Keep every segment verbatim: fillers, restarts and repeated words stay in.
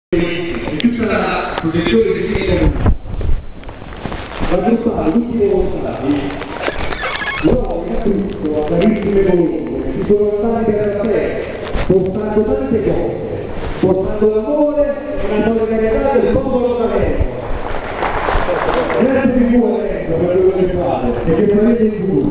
e tutta la protezione dei cittadini. Raggiungere tutti i volontari, loro in tutto a carissime volontari, si sono andati per la terra, portando tante cose, portando l'amore e la solidarietà del popolo d'Alenzo. Grazie di cuore per quello che fate e che farete in futuro.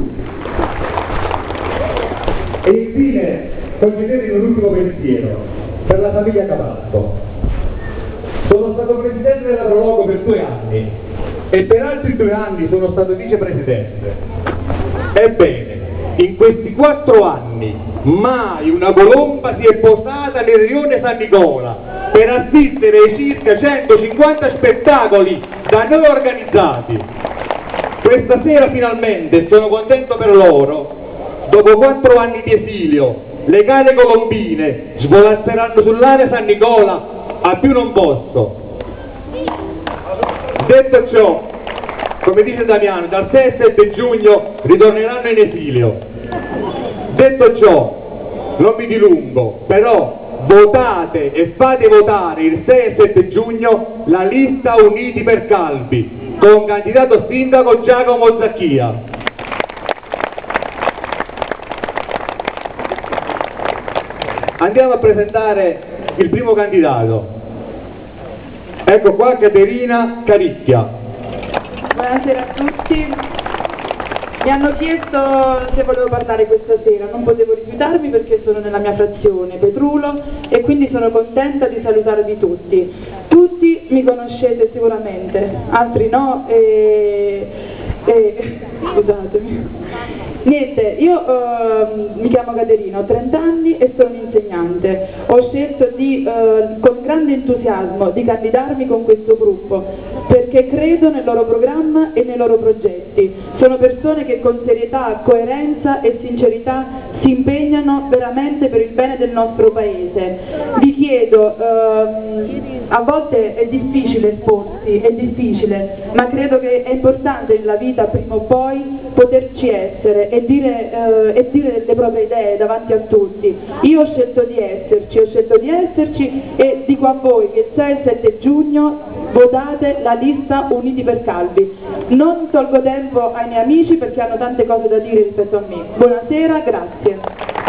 E infine consideri un ultimo pensiero per la famiglia Cavallo. Sono stato presidente della Prologo per due anni e per altri due anni sono stato vicepresidente. Ebbene, in questi quattro anni mai una colomba si è posata nel rione San Nicola per assistere ai circa centocinquanta spettacoli da noi organizzati. Questa sera finalmente, sono contento per loro, dopo quattro anni di esilio, le care colombine svolazzeranno sull'area San Nicola a più non posso. Detto ciò, come dice Damiano, dal sei al sette giugno ritorneranno in esilio. Detto ciò, non mi dilungo, però votate e fate votare il sei e sette giugno la lista Uniti per Calvi con candidato sindaco Giacomo Zacchia. Andiamo a presentare il primo candidato. Ecco qua Caterina Caricchia. Buonasera a tutti. Mi hanno chiesto se volevo parlare questa sera, non potevo rifiutarmi perché sono nella mia frazione Petrulo e quindi sono contenta di salutarvi tutti. Tutti mi conoscete sicuramente, altri no e, e scusatemi. Niente, io uh, mi chiamo Caterina, ho trenta anni e sono un'insegnante. Ho scelto di, uh, con grande entusiasmo di candidarmi con questo gruppo perché credo nel loro programma e nei loro progetti. Sono persone che con serietà, coerenza e sincerità si impegnano veramente per il bene del nostro paese. Vi chiedo, uh, a volte è difficile esporsi, è difficile, ma credo che è importante nella vita prima o poi poterci essere e dire, eh, e dire le proprie idee davanti a tutti. Io ho scelto di esserci, ho scelto di esserci e dico a voi che il sei e sette giugno votate la lista Uniti per Calvi. Non tolgo tempo ai miei amici perché hanno tante cose da dire rispetto a me. Buonasera, grazie.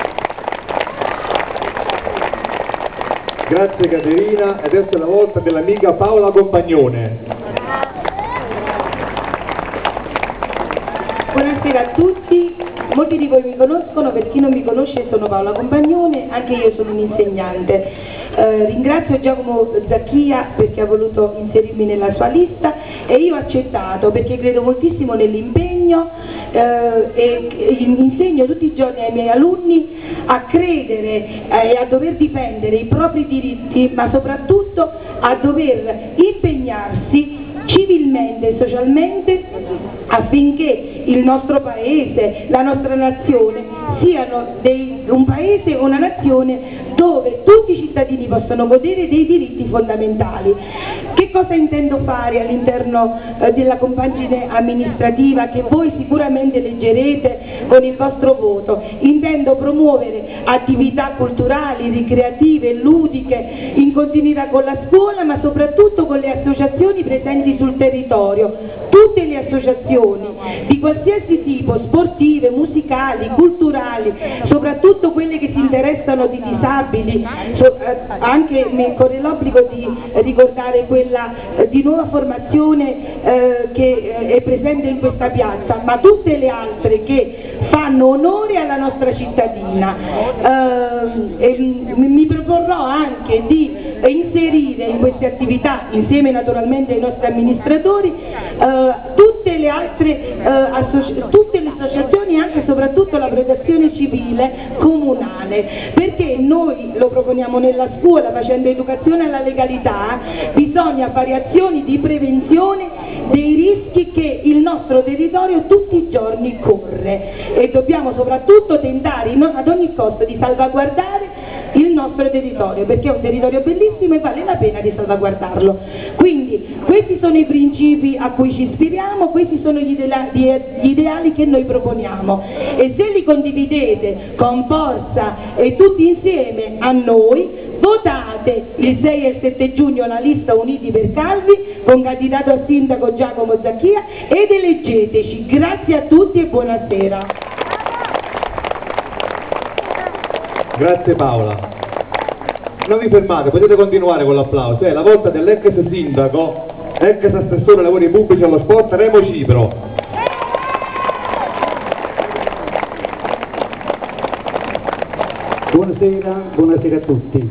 Grazie Caterina, adesso è la volta dell'amica Paola Compagnone. Buonasera a tutti, molti di voi mi conoscono, per chi non mi conosce sono Paola Compagnone, anche io sono un'insegnante. Eh, ringrazio Giacomo Zacchia perché ha voluto inserirmi nella sua lista e io ho accettato perché credo moltissimo nell'impegno eh, e, e insegno tutti i giorni ai miei alunni a credere e eh, a dover difendere i propri diritti, ma soprattutto a dover impegnarsi civilmente e socialmente affinché il nostro paese, la nostra nazione siano dei, un paese o una nazione dove tutti i cittadini possano godere dei diritti fondamentali. Che cosa intendo fare all'interno eh, della compagine amministrativa che voi sicuramente leggerete con il vostro voto? Intendo promuovere attività culturali, ricreative, ludiche in continuità con la scuola ma soprattutto con le associazioni presenti sul territorio. Tutte le associazioni di qualsiasi tipo, sportive, musicali, culturali, soprattutto quelle che si interessano di disabili, so, eh, anche mi corre l'obbligo di ricordare quella eh, di nuova formazione eh, che eh, è presente in questa piazza, ma tutte le altre che fanno onore alla nostra cittadina. Eh, e mi proporrò anche di inserire in queste attività, insieme naturalmente ai nostri amministratori, eh, tutte le altre eh, tutte le associazioni e anche e soprattutto la protezione civile comunale, perché noi lo proponiamo nella scuola facendo educazione alla legalità, bisogna fare azioni di prevenzione dei rischi che il nostro territorio tutti i giorni corre e dobbiamo soprattutto tentare ad ogni costo di salvaguardare il nostro territorio perché è un territorio bellissimo e vale la pena di salvaguardarlo. Quindi questi sono i principi a cui ci ispiriamo, questi sono gli ideali che noi proponiamo e se li condividete con forza e tutti insieme a noi votate il sei e il sette giugno la lista Uniti per Calvi con candidato a sindaco Giacomo Zacchia ed eleggeteci. Grazie a tutti e buonasera. Grazie Paola. Non vi fermate, potete continuare con l'applauso. È la volta dell'ex sindaco, ex assessore ai lavori pubblici allo sport Remo Cipro. Buonasera, buonasera a tutti.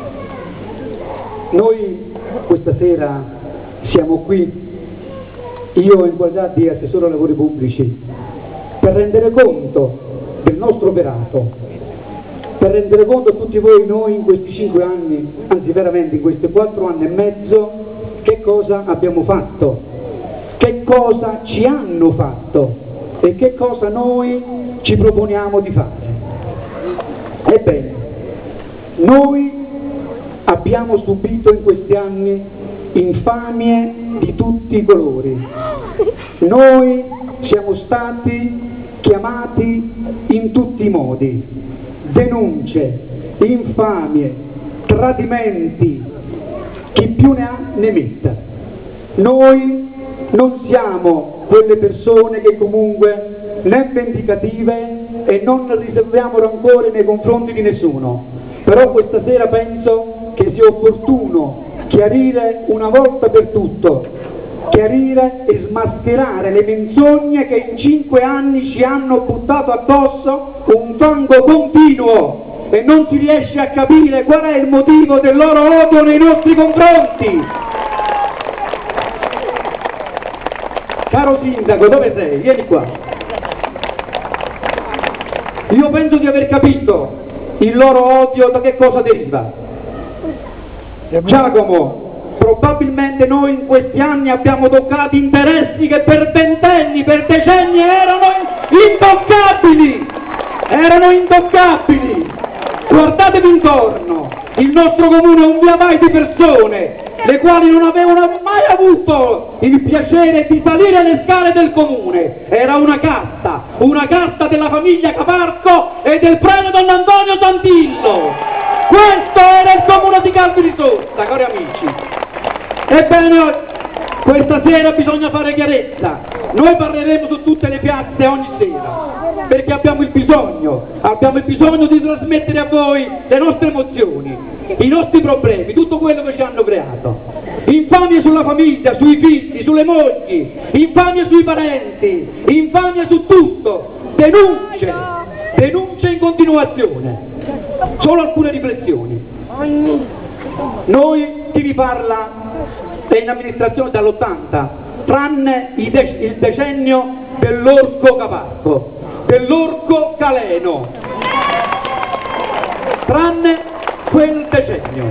Noi questa sera siamo qui, io in qualità di assessore ai lavori pubblici, per rendere conto del nostro operato, per rendere conto a tutti voi, noi in questi cinque anni, anzi veramente in questi quattro anni e mezzo, che cosa abbiamo fatto, che cosa ci hanno fatto e che cosa noi ci proponiamo di fare. Ebbene, noi abbiamo subito in questi anni infamie di tutti i colori, noi siamo stati chiamati in tutti i modi, denunce, infamie, tradimenti, chi più ne ha ne metta. Noi non siamo quelle persone che comunque né vendicative e non riserviamo rancore nei confronti di nessuno, però questa sera penso che sia opportuno chiarire una volta per tutto, chiarire e smascherare le menzogne che in cinque anni ci hanno buttato addosso un fango continuo e non si riesce a capire qual è il motivo del loro odio nei nostri confronti. Caro sindaco, dove sei? Vieni qua. Io penso di aver capito il loro odio da che cosa deriva. Giacomo, probabilmente noi in questi anni abbiamo toccato interessi che per ventenni, per decenni erano intoccabili, erano intoccabili. Guardatevi intorno, il nostro comune è un via vai di persone, le quali non avevano mai avuto il piacere di salire le scale del comune. Era una casta, una casta della famiglia Caparco e del premio Don Antonio Santillo. Questo era il comune di Calvi Risorsa, cari amici. Ebbene, questa sera bisogna fare chiarezza. Noi parleremo su tutte le piazze ogni sera, perché abbiamo il bisogno, abbiamo il bisogno di trasmettere a voi le nostre emozioni, i nostri problemi, tutto quello che ci hanno creato. Infamie sulla famiglia, sui figli, sulle mogli, infamie sui parenti, infamie su tutto, denunce, denunce in continuazione. Solo alcune riflessioni. Noi, chi vi parla, è in amministrazione dall'ottanta, tranne il decennio dell'orco Caparco, dell'orco Caleno, tranne quel decennio.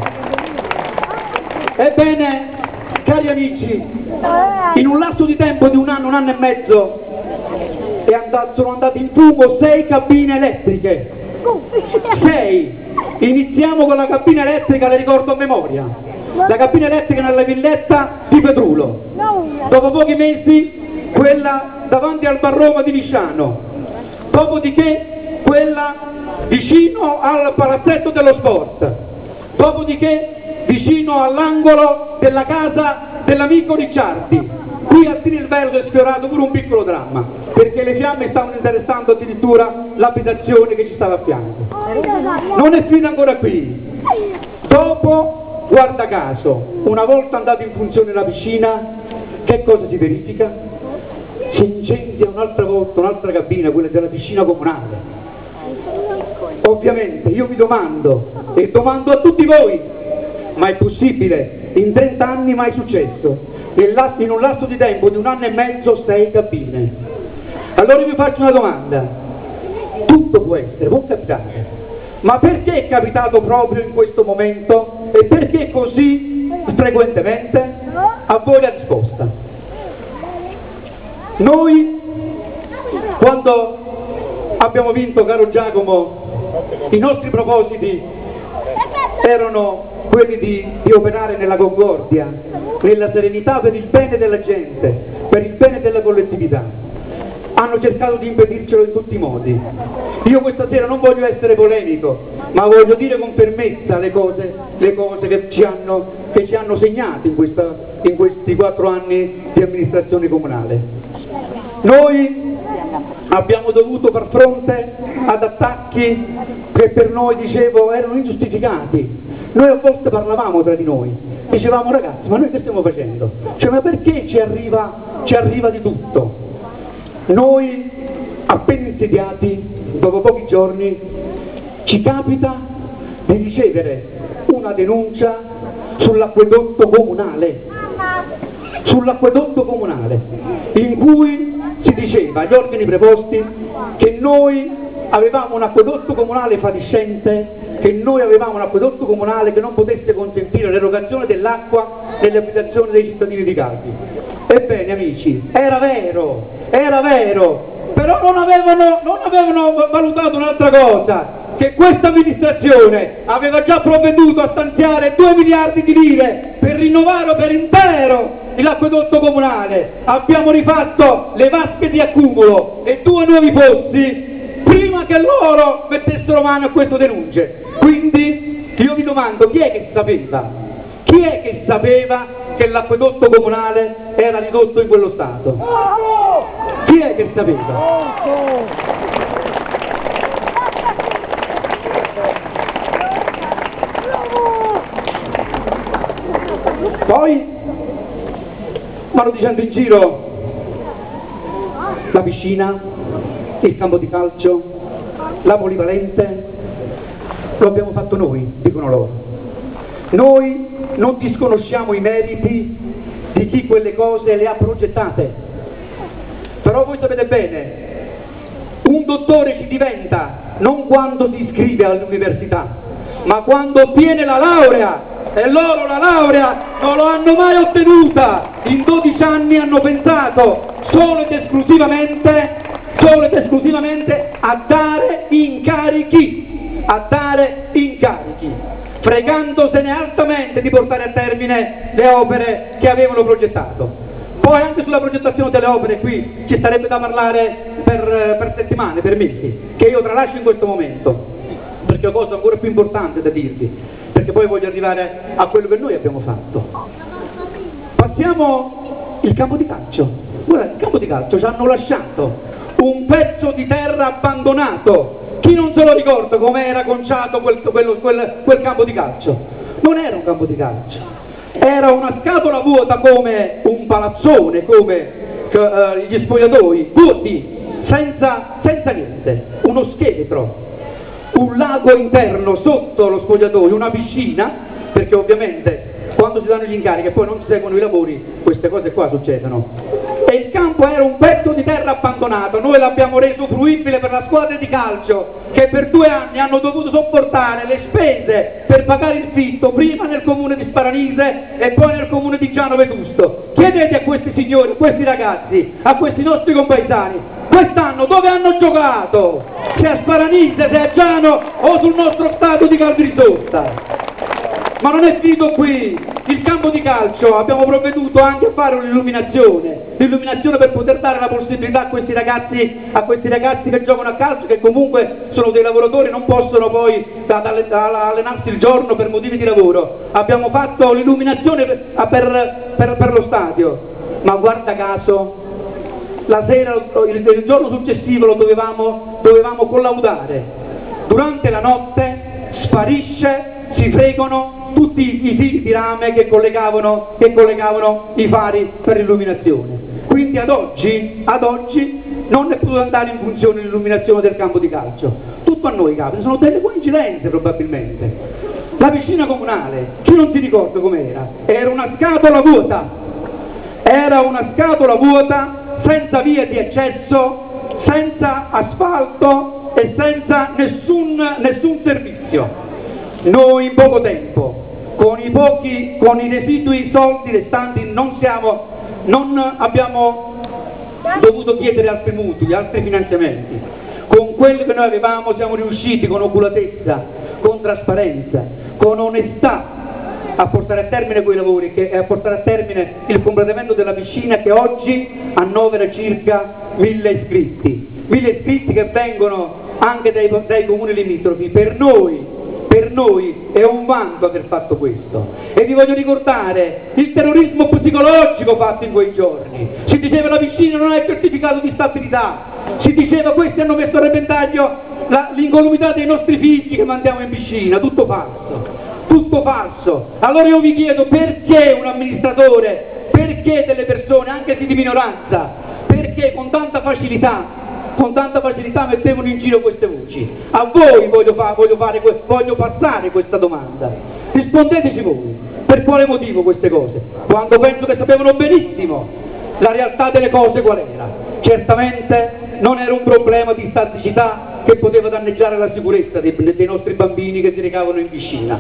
Ebbene, cari amici, in un lasso di tempo di un anno, un anno e mezzo, è andato, sono andate in fumo sei cabine elettriche. sei. Iniziamo con la cabina elettrica, le ricordo a memoria, la cabina elettrica nella villetta di Petrulo, dopo pochi mesi quella davanti al Bar Roma di Nisciano, dopodiché quella vicino al palazzetto dello sport, dopodiché vicino all'angolo della casa dell'amico Ricciardi. Qui a Tirilvero si è sfiorato pure un piccolo dramma, perché le fiamme stavano interessando addirittura l'abitazione che ci stava a fianco. Non è finita ancora qui. Dopo, guarda caso, una volta andata in funzione la piscina, che cosa si verifica? Si incendia un'altra volta un'altra cabina, quella della piscina comunale. Ovviamente io mi domando, e domando a tutti voi, ma è possibile? In trenta anni mai successo? In un lasso di tempo di un anno e mezzo sei cabine. Allora io vi faccio una domanda, tutto può essere, può capitare, ma perché è capitato proprio in questo momento e perché così frequentemente? A voi la risposta. Noi quando abbiamo vinto, caro Giacomo, i nostri propositi erano quelli di, di operare nella concordia, nella serenità per il bene della gente, per il bene della collettività. Hanno cercato di impedircelo in tutti i modi. Io questa sera non voglio essere polemico, ma voglio dire con fermezza le cose, le cose che, ci hanno, che ci hanno segnato in, questa, in questi quattro anni di amministrazione comunale. Noi abbiamo dovuto far fronte ad attacchi che per noi, dicevo, erano ingiustificati. Noi a volte parlavamo tra di noi, dicevamo ragazzi, ma noi che stiamo facendo? Cioè, ma perché ci arriva, ci arriva di tutto? Noi, appena insediati, dopo pochi giorni, ci capita di ricevere una denuncia sull'acquedotto comunale, sull'acquedotto comunale, in cui si diceva agli organi preposti che noi avevamo un acquedotto comunale fatiscente, che noi avevamo un acquedotto comunale che non potesse consentire l'erogazione dell'acqua nelle abitazioni dei cittadini di Calvi. Ebbene amici, era vero, era vero, però non avevano, non avevano valutato un'altra cosa, che questa amministrazione aveva già provveduto a stanziare due miliardi di lire per rinnovare per intero l'acquedotto comunale. Abbiamo rifatto le vasche di accumulo e due nuovi pozzi prima che loro mettessero mano a queste denunce. Quindi io vi domando, chi è che sapeva? Chi è che sapeva che l'acquedotto comunale era ridotto in quello stato? Chi è che sapeva? Poi vanno dicendo in giro la piscina, il campo di calcio, la polivalente, lo abbiamo fatto noi, dicono loro. Noi non disconosciamo i meriti di chi quelle cose le ha progettate, però voi sapete bene, un dottore ci diventa non quando si iscrive all'università, ma quando ottiene la laurea. E loro la laurea non l'hanno mai ottenuta, in dodici anni hanno pensato solo ed esclusivamente, solo ed esclusivamente a dare incarichi, a dare incarichi, fregandosene altamente di portare a termine le opere che avevano progettato. Poi anche sulla progettazione delle opere qui ci sarebbe da parlare per, per settimane, per mesi, che io tralascio in questo momento, perché ho cose ancora più importanti da dirvi, perché poi voglio arrivare a quello che noi abbiamo fatto. Passiamo il campo di calcio. Guarda, il campo di calcio ci hanno lasciato un pezzo di terra abbandonato. Chi non se lo ricorda come era conciato quel, quel, quel, quel campo di calcio? Non era un campo di calcio, era una scatola vuota come un palazzone, come uh, gli spogliatoi, vuoti, senza, senza niente, uno scheletro. Un lago interno sotto lo spogliatoio, una piscina, perché ovviamente quando si danno gli incarichi e poi non si seguono i lavori, queste cose qua succedono. E il campo era un pezzo di terra abbandonato, noi l'abbiamo reso fruibile per la squadra di calcio che per due anni hanno dovuto sopportare le spese per pagare il fitto, prima nel comune di Sparanise e poi nel comune di Giano Vetusto. Chiedete a questi signori, a questi ragazzi, a questi nostri compaesani, quest'anno dove hanno giocato? Se a Sparanise, se a Giano o sul nostro stadio di Calvi Risotta. Ma non è finito qui, il campo di calcio abbiamo provveduto anche a fare un'illuminazione, l'illuminazione per poter dare la possibilità a questi ragazzi, a questi ragazzi che giocano a calcio, che comunque sono dei lavoratori, non possono poi allenarsi il giorno per motivi di lavoro. Abbiamo fatto l'illuminazione per, per, per, per lo stadio, ma guarda caso la sera, il, il giorno successivo lo dovevamo, dovevamo collaudare. Durante la notte sparisce, si fregano tutti i fili di rame che collegavano, che collegavano i fari per l'illuminazione. Quindi ad oggi, ad oggi non è potuta andare in funzione l'illuminazione del campo di calcio. Tutto a noi capita, sono delle coincidenze probabilmente. La piscina comunale, chi non si ricorda com'era? Era una scatola vuota, era una scatola vuota senza vie di accesso, senza asfalto e senza nessun, nessun servizio. Noi in poco tempo, con i pochi, con i residui soldi restanti, non, siamo, non abbiamo dovuto chiedere altri mutui, altri finanziamenti. Con quelli che noi avevamo siamo riusciti con oculatezza, con trasparenza, con onestà a portare a termine quei lavori e a portare a termine il completamento della piscina che oggi annovera circa mille iscritti. Mille iscritti che vengono anche dai, dai comuni limitrofi. Per noi Per noi è un vanto aver fatto questo. E vi voglio ricordare il terrorismo psicologico fatto in quei giorni. Si diceva la piscina non è certificato di stabilità, si diceva questi hanno messo a repentaglio l'incolumità dei nostri figli che mandiamo in piscina. Tutto falso, tutto falso. Allora io vi chiedo, perché un amministratore, perché delle persone, anche se di minoranza, perché con tanta facilità con tanta facilità mettevano in giro queste voci? A voi voglio, fa voglio, fare voglio passare questa domanda, rispondeteci voi, per quale motivo queste cose, quando penso che sapevano benissimo la realtà delle cose qual era. Certamente non era un problema di staticità che poteva danneggiare la sicurezza dei, dei nostri bambini che si recavano in piscina.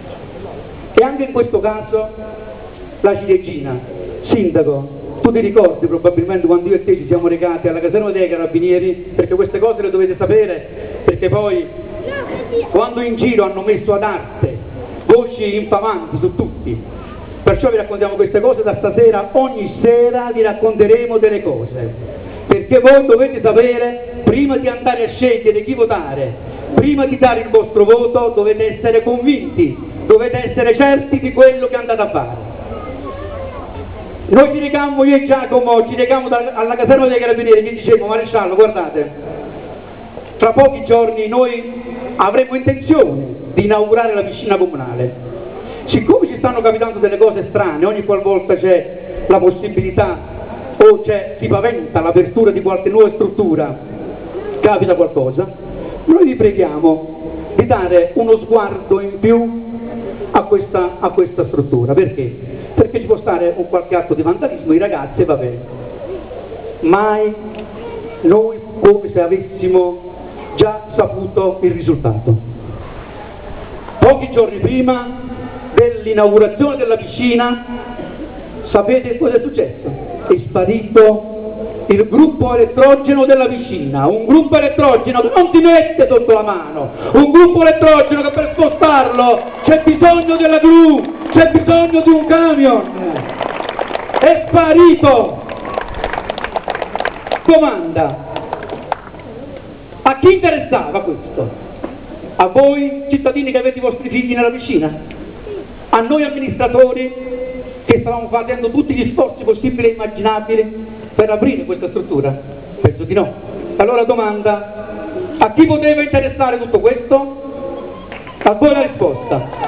E anche in questo caso la ciliegina, sindaco, tu ti ricordi probabilmente quando io e te ci siamo recati alla caserma dei carabinieri, perché queste cose le dovete sapere, perché poi quando in giro hanno messo ad arte voci infamanti su tutti, perciò vi raccontiamo queste cose da stasera. Ogni sera vi racconteremo delle cose, perché voi dovete sapere, prima di andare a scegliere chi votare, prima di dare il vostro voto, dovete essere convinti, dovete essere certi di quello che andate a fare. Noi ci recammo, io e Giacomo, ci recammo alla caserma dei carabinieri e gli dicevo: maresciallo, guardate, tra pochi giorni noi avremo intenzione di inaugurare la piscina comunale. Siccome ci stanno capitando delle cose strane, ogni qualvolta c'è la possibilità o si paventa l'apertura di qualche nuova struttura, capita qualcosa, noi vi preghiamo di dare uno sguardo in più a questa, a questa struttura. Perché? Perché ci può stare un qualche atto di vandalismo, i ragazzi, va bene, mai noi come se avessimo già saputo il risultato. Pochi giorni prima dell'inaugurazione della piscina, sapete cosa è successo? È sparito il gruppo elettrogeno della piscina, un gruppo elettrogeno che non si mette sotto la mano, un gruppo elettrogeno che per spostarlo c'è bisogno della gru, c'è bisogno di un camion. È sparito. Domanda: a chi interessava questo? A voi cittadini che avete i vostri figli nella piscina? A noi amministratori che stavamo facendo tutti gli sforzi possibili e immaginabili per aprire questa struttura? Penso di no. Allora domanda: a chi poteva interessare tutto questo? A voi la risposta.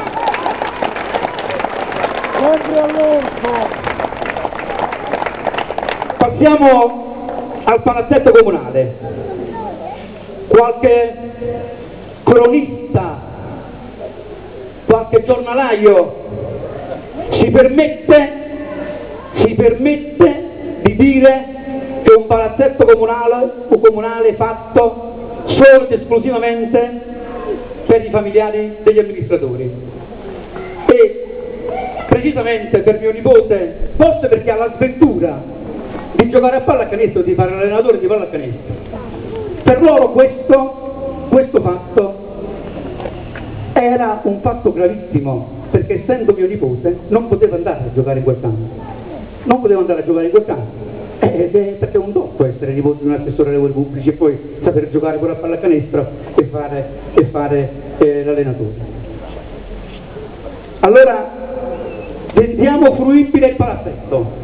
Passiamo al palazzetto comunale. Qualche cronista, qualche giornalaio si permette, si permette di dire che un palazzetto comunale, o comunale fatto solo ed esclusivamente per i familiari degli amministratori. E precisamente per mio nipote, forse perché ha la sventura di giocare a pallacanestro, di fare l'allenatore di pallacanestro, per loro questo, questo fatto era un fatto gravissimo, perché essendo mio nipote non poteva andare a giocare in quel campo, non poteva andare a giocare in quel campo, eh, perché è un dotto essere nipote di un assessore ai lavori pubblici e poi saper giocare pure a pallacanestro e fare, e fare eh, l'allenatore. Allora rendiamo fruibile il palazzetto.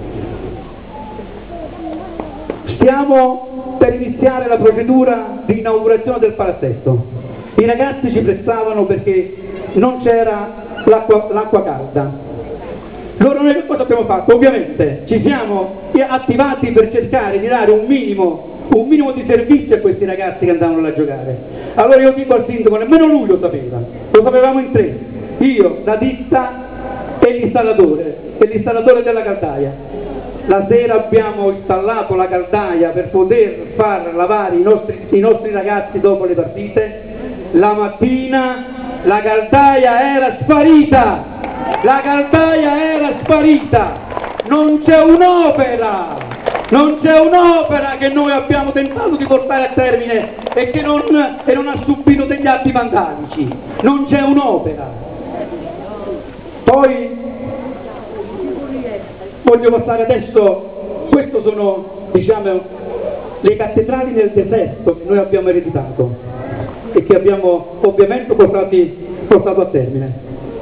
Stiamo per iniziare la procedura di inaugurazione del palazzetto. I ragazzi ci prestavano perché non c'era l'acqua calda. Loro noi che cosa abbiamo fatto? Ovviamente ci siamo attivati per cercare di dare un minimo, un minimo di servizio a questi ragazzi che andavano là a giocare. Allora io dico al sindaco, nemmeno lui lo sapeva, lo sapevamo in tre, io, la ditta e l'installatore, e l'installatore della caldaia. La sera abbiamo installato la caldaia per poter far lavare i nostri, i nostri ragazzi dopo le partite. La mattina la caldaia era sparita, la caldaia era sparita, non c'è un'opera, non c'è un'opera che noi abbiamo tentato di portare a termine e che non, e non ha subito degli atti vandalici, non c'è un'opera. Poi voglio passare adesso, queste sono, diciamo, le cattedrali nel deserto che noi abbiamo ereditato e che abbiamo ovviamente portati portato a termine.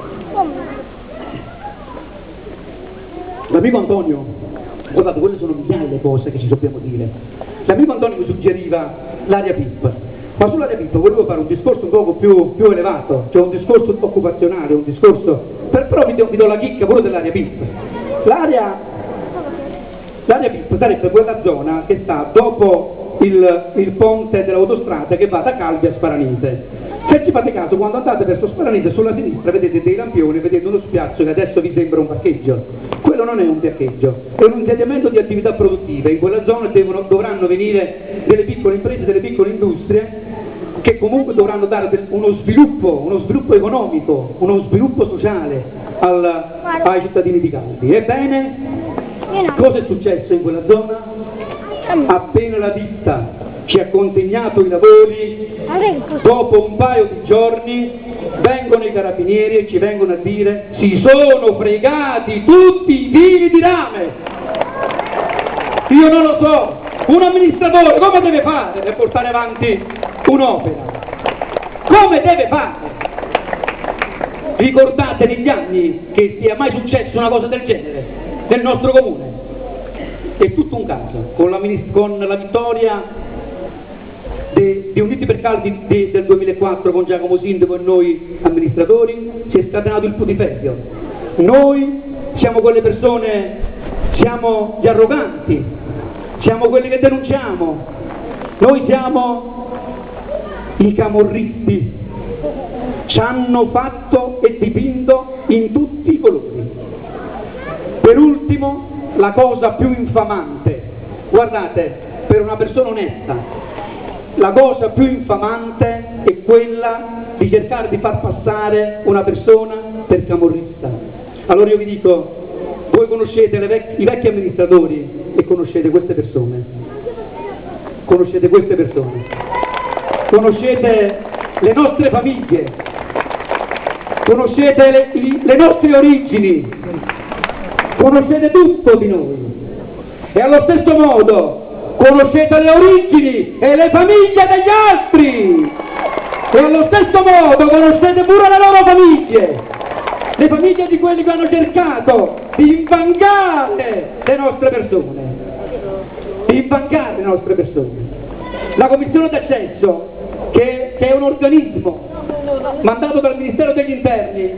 L'amico Antonio, guardate, quelle sono migliaia le cose che ci dobbiamo dire. L'amico Antonio mi suggeriva l'area P I P, ma sull'area P I P volevo fare un discorso un poco più, più elevato, cioè un discorso occupazionale, un discorso, per, però vi do, vi do la chicca pure dell'area P I P. L'area l'area P I P sarebbe quella zona che sta dopo il, il ponte dell'autostrada che va da Calvi a Sparanese. Se ci fate caso, quando andate verso Sparanese sulla sinistra vedete dei lampioni, vedete uno spiazzo che adesso vi sembra un parcheggio. Quello non è un parcheggio, è un insediamento di attività produttive. In quella zona devono, dovranno venire delle piccole imprese, delle piccole industrie che comunque dovranno dare del, uno sviluppo, uno sviluppo economico, uno sviluppo sociale al, ai cittadini di Calvi. Ebbene, cosa è successo in quella zona? Appena la ditta ci ha consegnato i lavori, dopo un paio di giorni vengono i carabinieri e ci vengono a dire si sono fregati tutti i fili di rame. Io non lo so, un amministratore come deve fare per portare avanti un'opera? Come deve fare? Ricordate negli anni che sia mai successo una cosa del genere nel nostro comune? È tutto un caso, con la, con la vittoria di Uniti per Calvi de, del duemilaquattro con Giacomo Sindaco e noi amministratori si è scatenato il putiferio. Noi siamo quelle persone, siamo gli arroganti, siamo quelli che denunciamo, noi siamo i camorristi, ci hanno fatto e dipinto in tutti i colori. Per ultimo, la cosa più infamante, guardate, per una persona onesta, la cosa più infamante è quella di cercare di far passare una persona per camorrista. Allora io vi dico, voi conoscete le vec- i vecchi amministratori e conoscete queste persone, conoscete queste persone, conoscete le nostre famiglie, conoscete le, i, le nostre origini, conoscete tutto di noi e allo stesso modo conoscete le origini e le famiglie degli altri e allo stesso modo conoscete pure le loro famiglie, le famiglie di quelli che hanno cercato di infangare le nostre persone, di infangare le nostre persone. La commissione d'accesso, che, che è un organismo mandato dal Ministero degli Interni,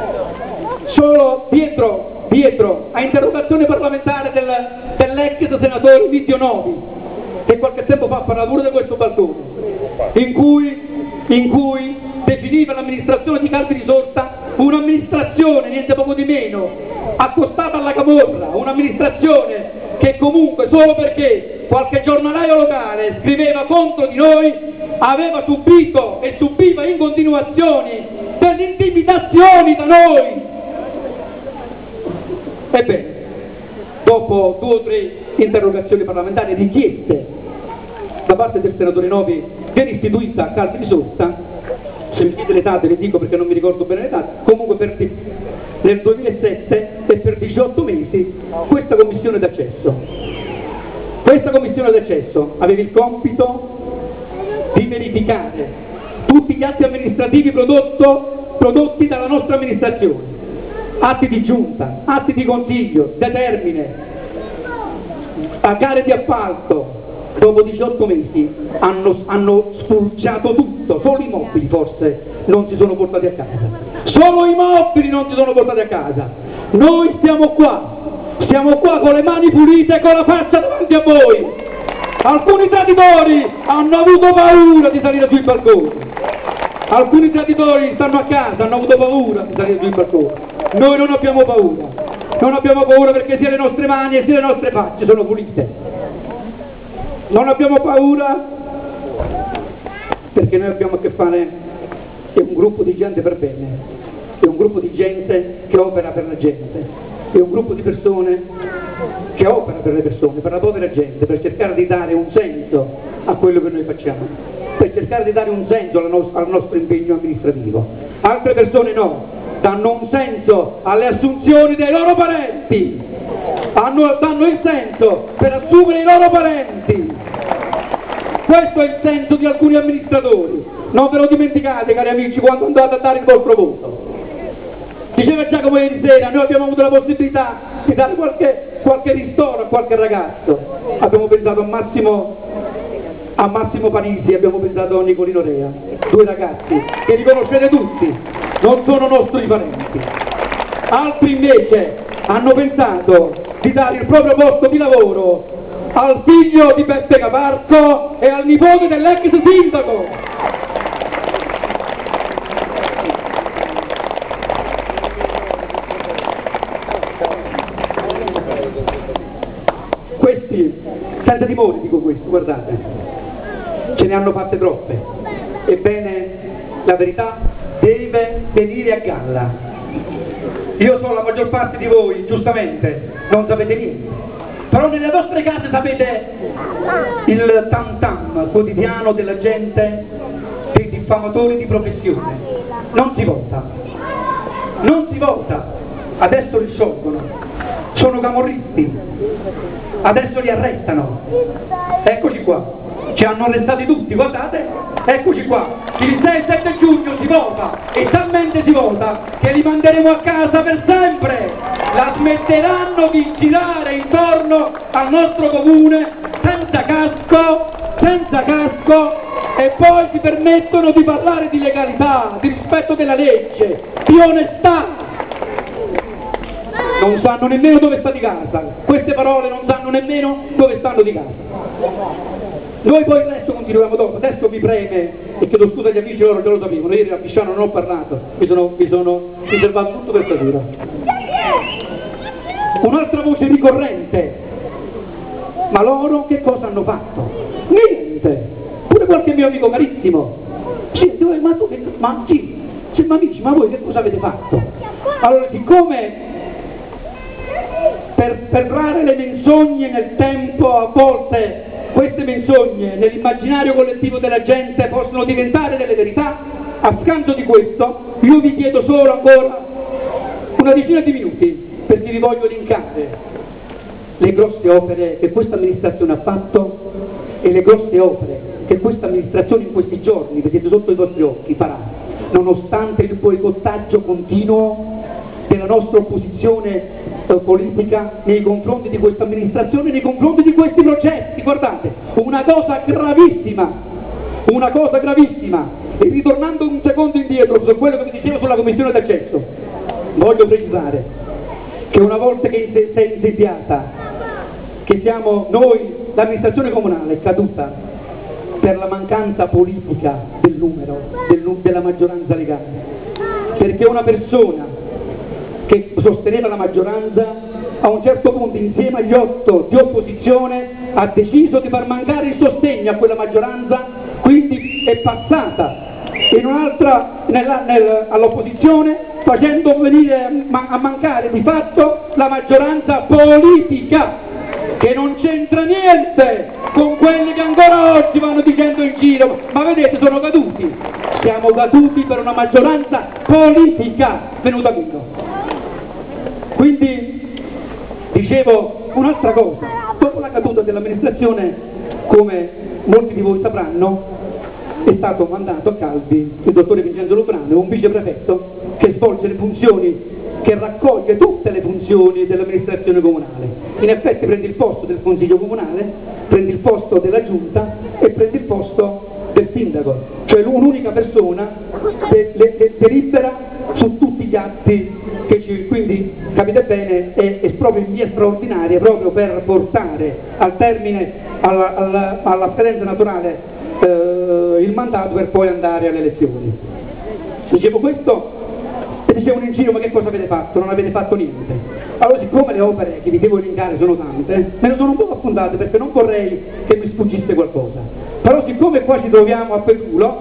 solo dietro, dietro a interrogazione parlamentare del, dell'ex senatore Vitio Novi, che qualche tempo fa parlava pure di questo balcone, in cui, in cui definiva l'amministrazione di Calvi Risorta un'amministrazione niente poco di meno accostata alla camorra, un'amministrazione che comunque solo perché qualche giornalaio locale scriveva contro di noi aveva subito e subiva in continuazione delle intimidazioni da noi. Ebbene, dopo due o tre interrogazioni parlamentari e richieste da parte del senatore Novi viene istituita a Calvi Risorta, se mi chiede le date vi dico perché non mi ricordo bene le date, comunque per di, nel duemilasette e per diciotto mesi questa commissione d'accesso. Questa commissione d'accesso aveva il compito di verificare tutti gli atti amministrativi prodotto, prodotti dalla nostra amministrazione, atti di giunta, atti di consiglio, determine, a gare di appalto. Dopo diciotto mesi hanno, hanno spulciato tutto, solo i mobili forse non si sono portati a casa, solo i mobili non si sono portati a casa. Noi stiamo qua, stiamo qua con le mani pulite e con la faccia davanti a voi. Alcuni traditori hanno avuto paura di salire sui balconi, alcuni traditori stanno a casa, hanno avuto paura di salire sui balconi. Noi non abbiamo paura, non abbiamo paura perché sia le nostre mani e sia le nostre facce sono pulite. Non abbiamo paura perché noi abbiamo a che fare, è un gruppo di gente per bene, è un gruppo di gente che opera per la gente, è un gruppo di persone che opera per le persone, per la povera gente, per cercare di dare un senso a quello che noi facciamo, per cercare di dare un senso al nostro, al nostro impegno amministrativo. Altre persone no, danno un senso alle assunzioni dei loro parenti, hanno, danno il senso per assumere i loro parenti. Questo è il senso di alcuni amministratori, Non ve lo dimenticate, cari amici, quando andate a dare il vostro voto. Diceva Giacomo ieri sera, noi abbiamo avuto la possibilità di dare qualche, qualche ristoro a qualche ragazzo. Abbiamo pensato a Massimo, a Massimo Parisi, abbiamo pensato a Nicolino Rea, due ragazzi che riconoscete tutti, non sono nostri parenti. Altri invece hanno pensato di dare il proprio posto di lavoro al figlio di Beppe Caparco e al nipote dell'ex sindaco. Questi, senza timore dico questo, guardate, ce ne hanno fatte troppe, ebbene la verità deve venire a galla. Io so, la maggior parte di voi, giustamente, non sapete niente, però nelle vostre case sapete il tam tam quotidiano della gente, dei diffamatori di professione. Non si vota, non si vota, adesso li sciolgono, sono camorristi, adesso li arrestano, eccoci qua, ci hanno arrestati tutti, guardate, eccoci qua, il sei e sette giugno si vota, e talmente si vota che li manderemo a casa per sempre, la smetteranno di girare intorno al nostro comune senza casco, senza casco, e poi si permettono di parlare di legalità, di rispetto della legge, di onestà. Non sanno nemmeno dove sta di casa, queste parole non sanno nemmeno dove stanno di casa. Noi poi il resto continuiamo dopo, adesso mi preme, e chiedo scusa agli amici, loro già lo sapevano, ieri a Bisciano non ho parlato, mi sono, mi sono riservato tutto per stasera. Un'altra voce ricorrente, ma loro che cosa hanno fatto? Niente, pure qualche mio amico carissimo, sì, ma tu che, ma sì, sì, ma amici, ma voi che cosa avete fatto? Allora, siccome per ferrare le menzogne nel tempo, a volte queste menzogne nell'immaginario collettivo della gente possono diventare delle verità, a scanso di questo io vi chiedo solo ancora una decina di minuti, perché vi voglio elencare le grosse opere che questa amministrazione ha fatto e le grosse opere che questa amministrazione in questi giorni, vedete sotto i vostri occhi, farà, nonostante il boicottaggio continuo della nostra opposizione politica nei confronti di questa amministrazione, nei confronti di questi progetti. Guardate, una cosa gravissima, una cosa gravissima, e ritornando un secondo indietro su quello che vi dicevo sulla commissione d'accesso, voglio precisare che una volta che si è insediata, che siamo noi, l'amministrazione comunale è caduta per la mancanza politica del numero, del, della maggioranza legale, perché una persona che sosteneva la maggioranza a un certo punto, insieme agli otto di opposizione, ha deciso di far mancare il sostegno a quella maggioranza, quindi è passata in un'altra nel, all'opposizione, facendo venire ma, a mancare di fatto la maggioranza politica, che non c'entra niente con quelli che ancora oggi vanno dicendo in giro, ma vedete, sono caduti, siamo caduti per una maggioranza politica venuta meno. Quindi, dicevo un'altra cosa, dopo la caduta dell'amministrazione, come molti di voi sapranno, è stato mandato a Calvi il dottore Vincenzo Lubrano, un viceprefetto che svolge le funzioni, che raccoglie tutte le funzioni dell'amministrazione comunale. In effetti prende il posto del consiglio comunale, prende il posto della giunta e prende il posto del sindaco, cioè un'unica persona che delibera su tutti gli atti che ci, quindi capite bene, è, è proprio in via straordinaria, proprio per portare al termine, alla, alla, alla scadenza naturale eh, il mandato, per poi andare alle elezioni. Dicevo questo e dicevano in giro: ma che cosa avete fatto? Non avete fatto niente. Allora, siccome le opere che vi devo elencare sono tante, me ne sono un po' affondate perché non vorrei che mi sfuggisse qualcosa, però siccome qua ci troviamo a Petrulo,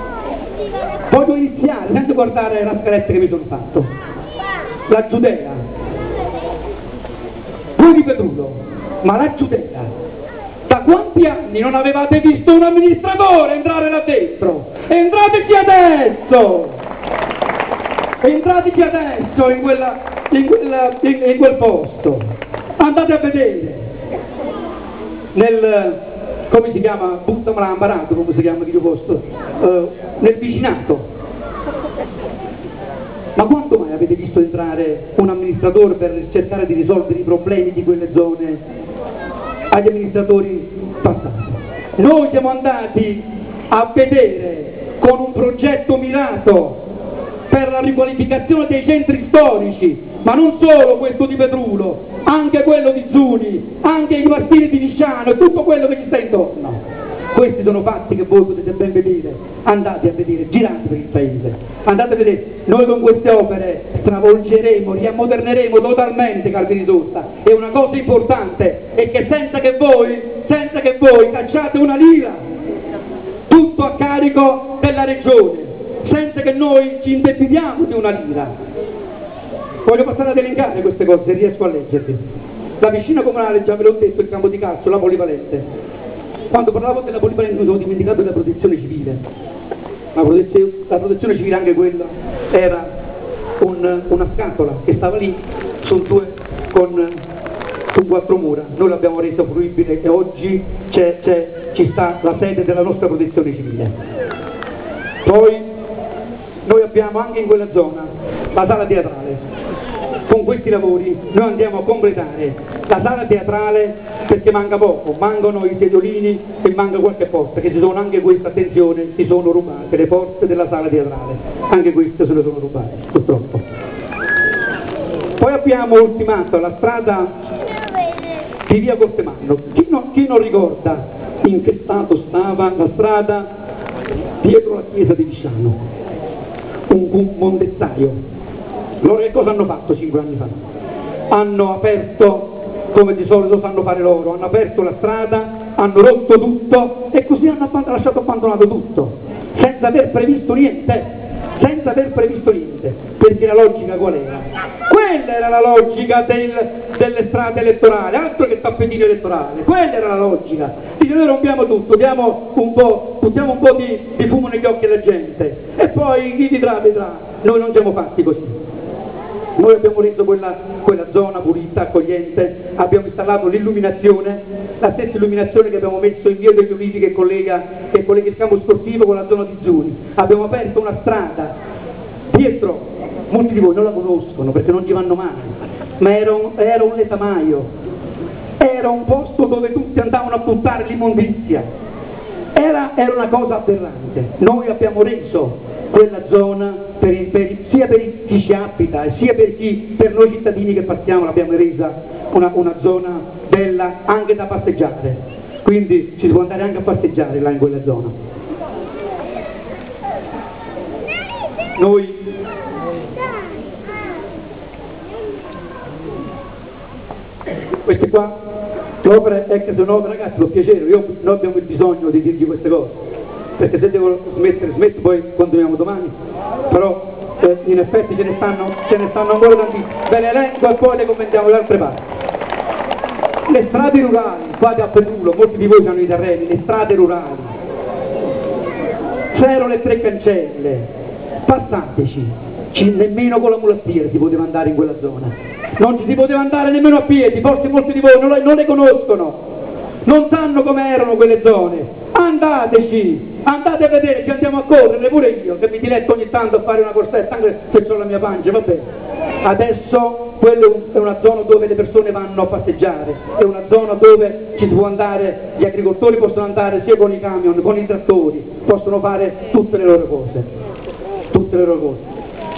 voglio iniziare senza guardare la scaletta che mi sono fatto. La Giudea, voi di Petrulo, ma la Giudea, da quanti anni non avevate visto un amministratore entrare là dentro? Entrateci adesso! Entrateci adesso in, quella, in, quella, in, in quel posto, andate a vedere. Nel, come si chiama, buttamela ambarato, come si chiama di posto, eh, nel vicinato. Ma quanto mai avete visto entrare un amministratore per cercare di risolvere i problemi di quelle zone agli amministratori passati? Noi siamo andati a vedere con un progetto mirato per la riqualificazione dei centri storici, ma non solo questo di Petrulo, anche quello di Zuni, anche i quartieri di Nisciano e tutto quello che ci sta intorno. Questi sono fatti che voi potete ben vedere, andate a vedere, girate per il paese, andate a vedere, noi con queste opere stravolgeremo, riammoderneremo totalmente Calvi Risorsa, e una cosa importante è che senza che voi, senza che voi cacciate una lira, tutto a carico della regione, senza che noi ci indebitiamo di una lira. Voglio passare ad elencare queste cose se riesco a leggervi. La piscina comunale, già ve l'ho detto, il campo di calcio, la polivalente. Quando parlavo della polivalente mi sono dimenticato della protezione civile. La protezione, la protezione civile, anche quella, era un, una scatola che stava lì su, due, con, su quattro mura. Noi l'abbiamo resa fruibile e oggi c'è, c'è, ci sta la sede della nostra protezione civile. Poi noi abbiamo anche in quella zona la sala teatrale. Con questi lavori noi andiamo a completare la sala teatrale, perché manca poco, mancano i sedolini e manca qualche porta, che si sono, anche queste, attenzione, si sono rubate le porte della sala teatrale, anche queste se ne sono rubate, purtroppo. Poi abbiamo ultimato la strada di via Cortemanno. Chi, no, chi non ricorda in che stato stava la strada dietro la chiesa di Nisciano? Un, un mondezzaio. Loro che cosa hanno fatto cinque anni fa? Hanno aperto, come di solito sanno fare loro, hanno aperto la strada, hanno rotto tutto e così hanno lasciato abbandonato tutto, senza aver previsto niente, senza aver previsto niente, perché la logica qual era? Quella era la logica del, delle strade elettorali, altro che tappetino elettorale, quella era la logica. Dice, noi rompiamo tutto, diamo un po', buttiamo un po' di, di fumo negli occhi alla gente e poi chi vedrà vedrà. Noi non siamo fatti così. Noi abbiamo reso quella, quella zona pulita, accogliente, abbiamo installato l'illuminazione, la stessa illuminazione che abbiamo messo in via degli Ulivi che collega, che collega il campo sportivo con la zona di Zuni. Abbiamo aperto una strada dietro, molti di voi non la conoscono perché non ci vanno mai, ma era un, era un letamaio, era un posto dove tutti andavano a buttare l'immondizia, era, era una cosa aberrante. Noi abbiamo reso quella zona per il, per, sia per chi ci abita sia per, chi, per noi cittadini che passiamo, l'abbiamo resa una, una zona bella anche da passeggiare, quindi ci si può andare anche a passeggiare là in quella zona. Noi queste qua l'opera è che sono opere, ragazzi, per piacere, io, noi abbiamo il bisogno di dirgli queste cose, perché se devo smettere, smetto, poi continuiamo domani, però eh, in effetti ce ne stanno, ce ne stanno ancora tanti, ve le elenco e poi le commentiamo da altre parti. Le strade rurali, fate a Petrulo, molti di voi hanno i terreni, le strade rurali, c'erano le tre cancelle, passateci, ci, nemmeno con la mulattiera si poteva andare in quella zona, non ci si poteva andare nemmeno a piedi, forse molti di voi non le, non le conoscono, non sanno come erano quelle zone, andateci, andate a vedere, ci andiamo a correre pure io, che mi diletto ogni tanto a fare una corsetta, anche se ho la mia pancia, va bene. Adesso quella è una zona dove le persone vanno a passeggiare, è una zona dove ci si può andare, gli agricoltori possono andare sia con i camion, con i trattori, possono fare tutte le loro cose, tutte le loro cose.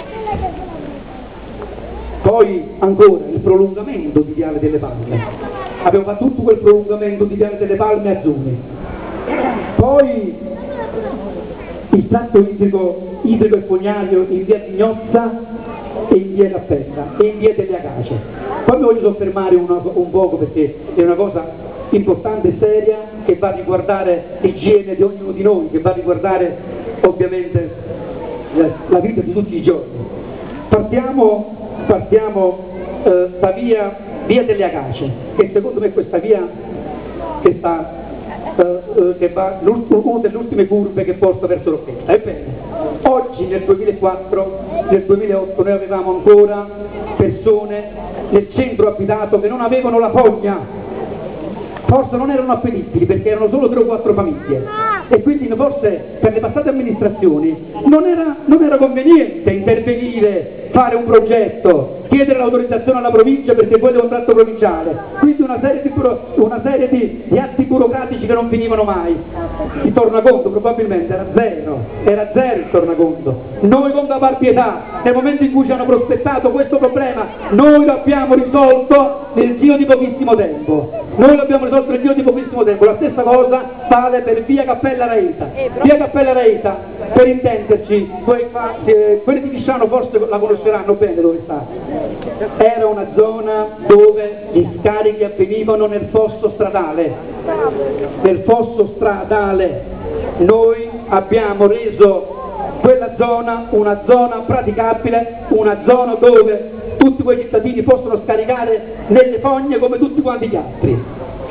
Poi ancora il prolungamento di Viale delle Palme, abbiamo fatto tutto quel prolungamento di Viale delle Palme a Zuni. Poi il tratto idrico, idrico e fognario in via Gnozza e in via Cappella e in via delle Acacie. Poi mi voglio soffermare una, un poco perché è una cosa importante e seria che va a riguardare l'igiene di ognuno di noi, che va a riguardare ovviamente la, la vita di tutti i giorni. Partiamo, partiamo eh, da via, via delle Acacie, che secondo me questa via che sta Uh, che va una delle ultime curve che porta verso Rocchetta. Ebbene, oggi nel duemilaquattro, nel duemilaotto noi avevamo ancora persone nel centro abitato che non avevano la fogna, forse non erano appetibili perché erano solo tre o quattro famiglie e quindi forse per le passate amministrazioni non era, non era conveniente intervenire, fare un progetto, chiedere l'autorizzazione alla provincia perché poi è un tratto provinciale, quindi una serie, di, una serie di, di atti burocratici che non finivano mai. Il tornaconto probabilmente era zero, era zero il tornaconto. Noi con Papar Pietà, nel momento in cui ci hanno prospettato questo problema, noi lo abbiamo risolto nel giro di pochissimo tempo. Noi l'abbiamo risolto nel giro di pochissimo tempo. La stessa cosa vale per via Cappella Raeta. Via Cappella Raeta, per intenderci, quelli di Visciano forse la conosceranno bene dove sta. Era una zona dove gli scarichi avvenivano nel fosso stradale. Nel fosso stradale. Noi abbiamo reso quella zona una zona praticabile, una zona dove tutti quei cittadini possono scaricare nelle fogne come tutti quanti gli altri.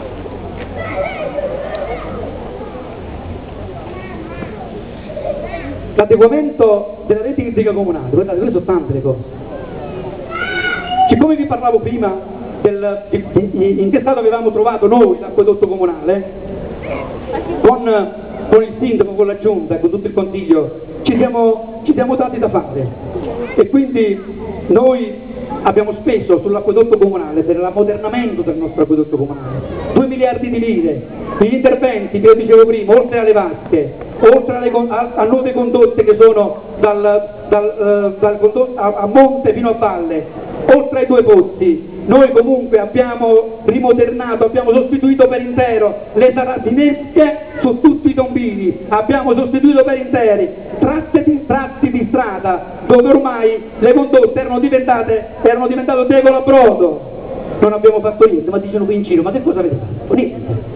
L'adeguamento della rete idrica comunale, guardate, queste sono tante le cose. Siccome vi parlavo prima del, di, di, in che stato avevamo trovato noi l'acquedotto comunale, con, con il sindaco, con la giunta e con tutto il consiglio ci siamo, ci siamo dati da fare e quindi noi abbiamo speso sull'acquedotto comunale, per l'ammodernamento del nostro acquedotto comunale, due miliardi di lire, gli interventi che io dicevo prima, oltre alle vasche, oltre alle, a, a nuove condotte che sono dal, dal, uh, dal condotto, a, a monte fino a valle, oltre ai due pozzi, noi comunque abbiamo rimodernato, abbiamo sostituito per intero le sarasinesche su tutti i tombini, abbiamo sostituito per interi tratte di, tratti di strada dove ormai le condotte erano diventate, erano diventate tegole a brodo. Non abbiamo fatto niente, ma dicono qui in giro, ma che cosa avete fatto? Niente.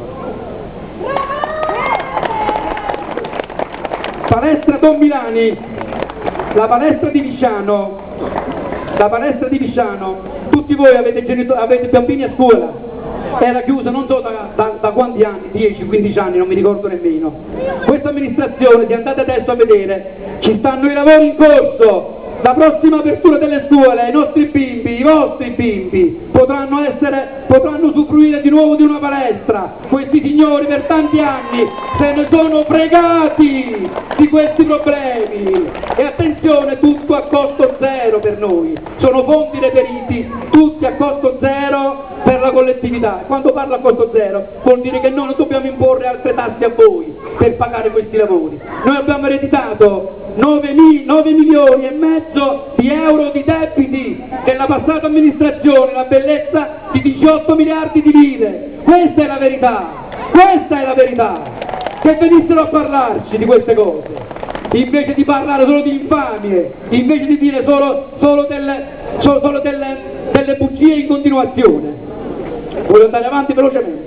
Palestra Don Milani, la palestra di Visciano, la palestra di Visciano, tutti voi avete, genitori, avete bambini a scuola, era chiusa non so da, da, da quanti anni, dieci quindici anni, non mi ricordo nemmeno. Questa amministrazione, se andate adesso a vedere, ci stanno i lavori in corso, la prossima apertura delle scuole, i nostri bimbi, i vostri bimbi potranno essere, potranno usufruire di nuovo di una palestra. Questi signori per tanti anni se ne sono fregati di questi problemi e attenzione, tutto a costo zero per noi, sono fondi reperiti tutti a costo zero per la collettività. Quando parlo a costo zero vuol dire che noi non dobbiamo imporre altre tasse a voi per pagare questi lavori. Noi abbiamo ereditato nove milioni e mezzo di euro di debiti nella passata amministrazione, la bellezza di diciotto miliardi di lire. Questa è la verità, questa è la verità. Che venissero a parlarci di queste cose, invece di parlare solo di infamie, invece di dire solo, solo, delle, solo, solo delle, delle bugie in continuazione. Voglio andare avanti velocemente.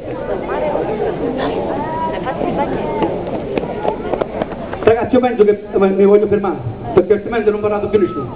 Ragazzi, io penso che mi voglio fermare, perché altrimenti non parlato più nessuno.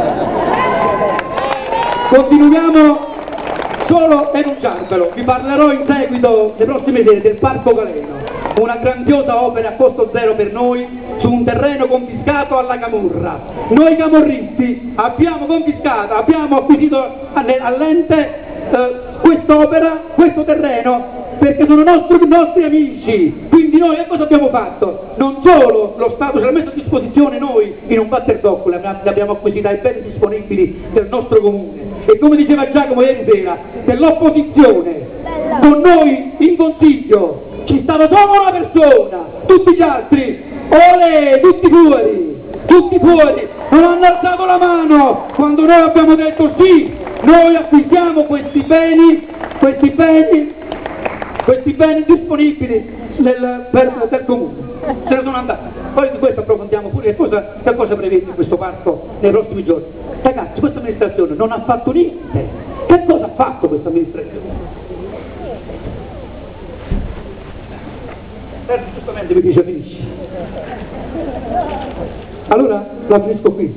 Continuiamo solo enunciarvelo. Vi parlerò in seguito, le prossime sere, del Parco Galeno, una grandiosa opera a costo zero per noi, su un terreno confiscato alla camorra. Noi camorristi abbiamo confiscato, abbiamo acquisito all'ente eh, quest'opera, questo terreno, perché sono nostri, nostri amici, quindi noi che cosa abbiamo fatto? Non solo lo Stato ce l'ha messo a disposizione noi in un batter d'occhio, l'abbiamo acquisita ai beni disponibili del nostro comune e come diceva Giacomo ieri sera, dell'opposizione con noi in consiglio ci stava solo una persona, tutti gli altri, olè, tutti fuori, tutti fuori, non hanno alzato la mano quando noi abbiamo detto sì, noi acquisiamo questi beni, questi beni questi beni disponibili nel, per, del comune, se ne sono andati. Poi di questo approfondiamo pure che cosa, che cosa prevede questo parco nei prossimi giorni. Ragazzi, questa amministrazione non ha fatto niente. Che cosa ha fatto questa amministrazione? Sergio giustamente mi dice finisci. Allora la finisco qui.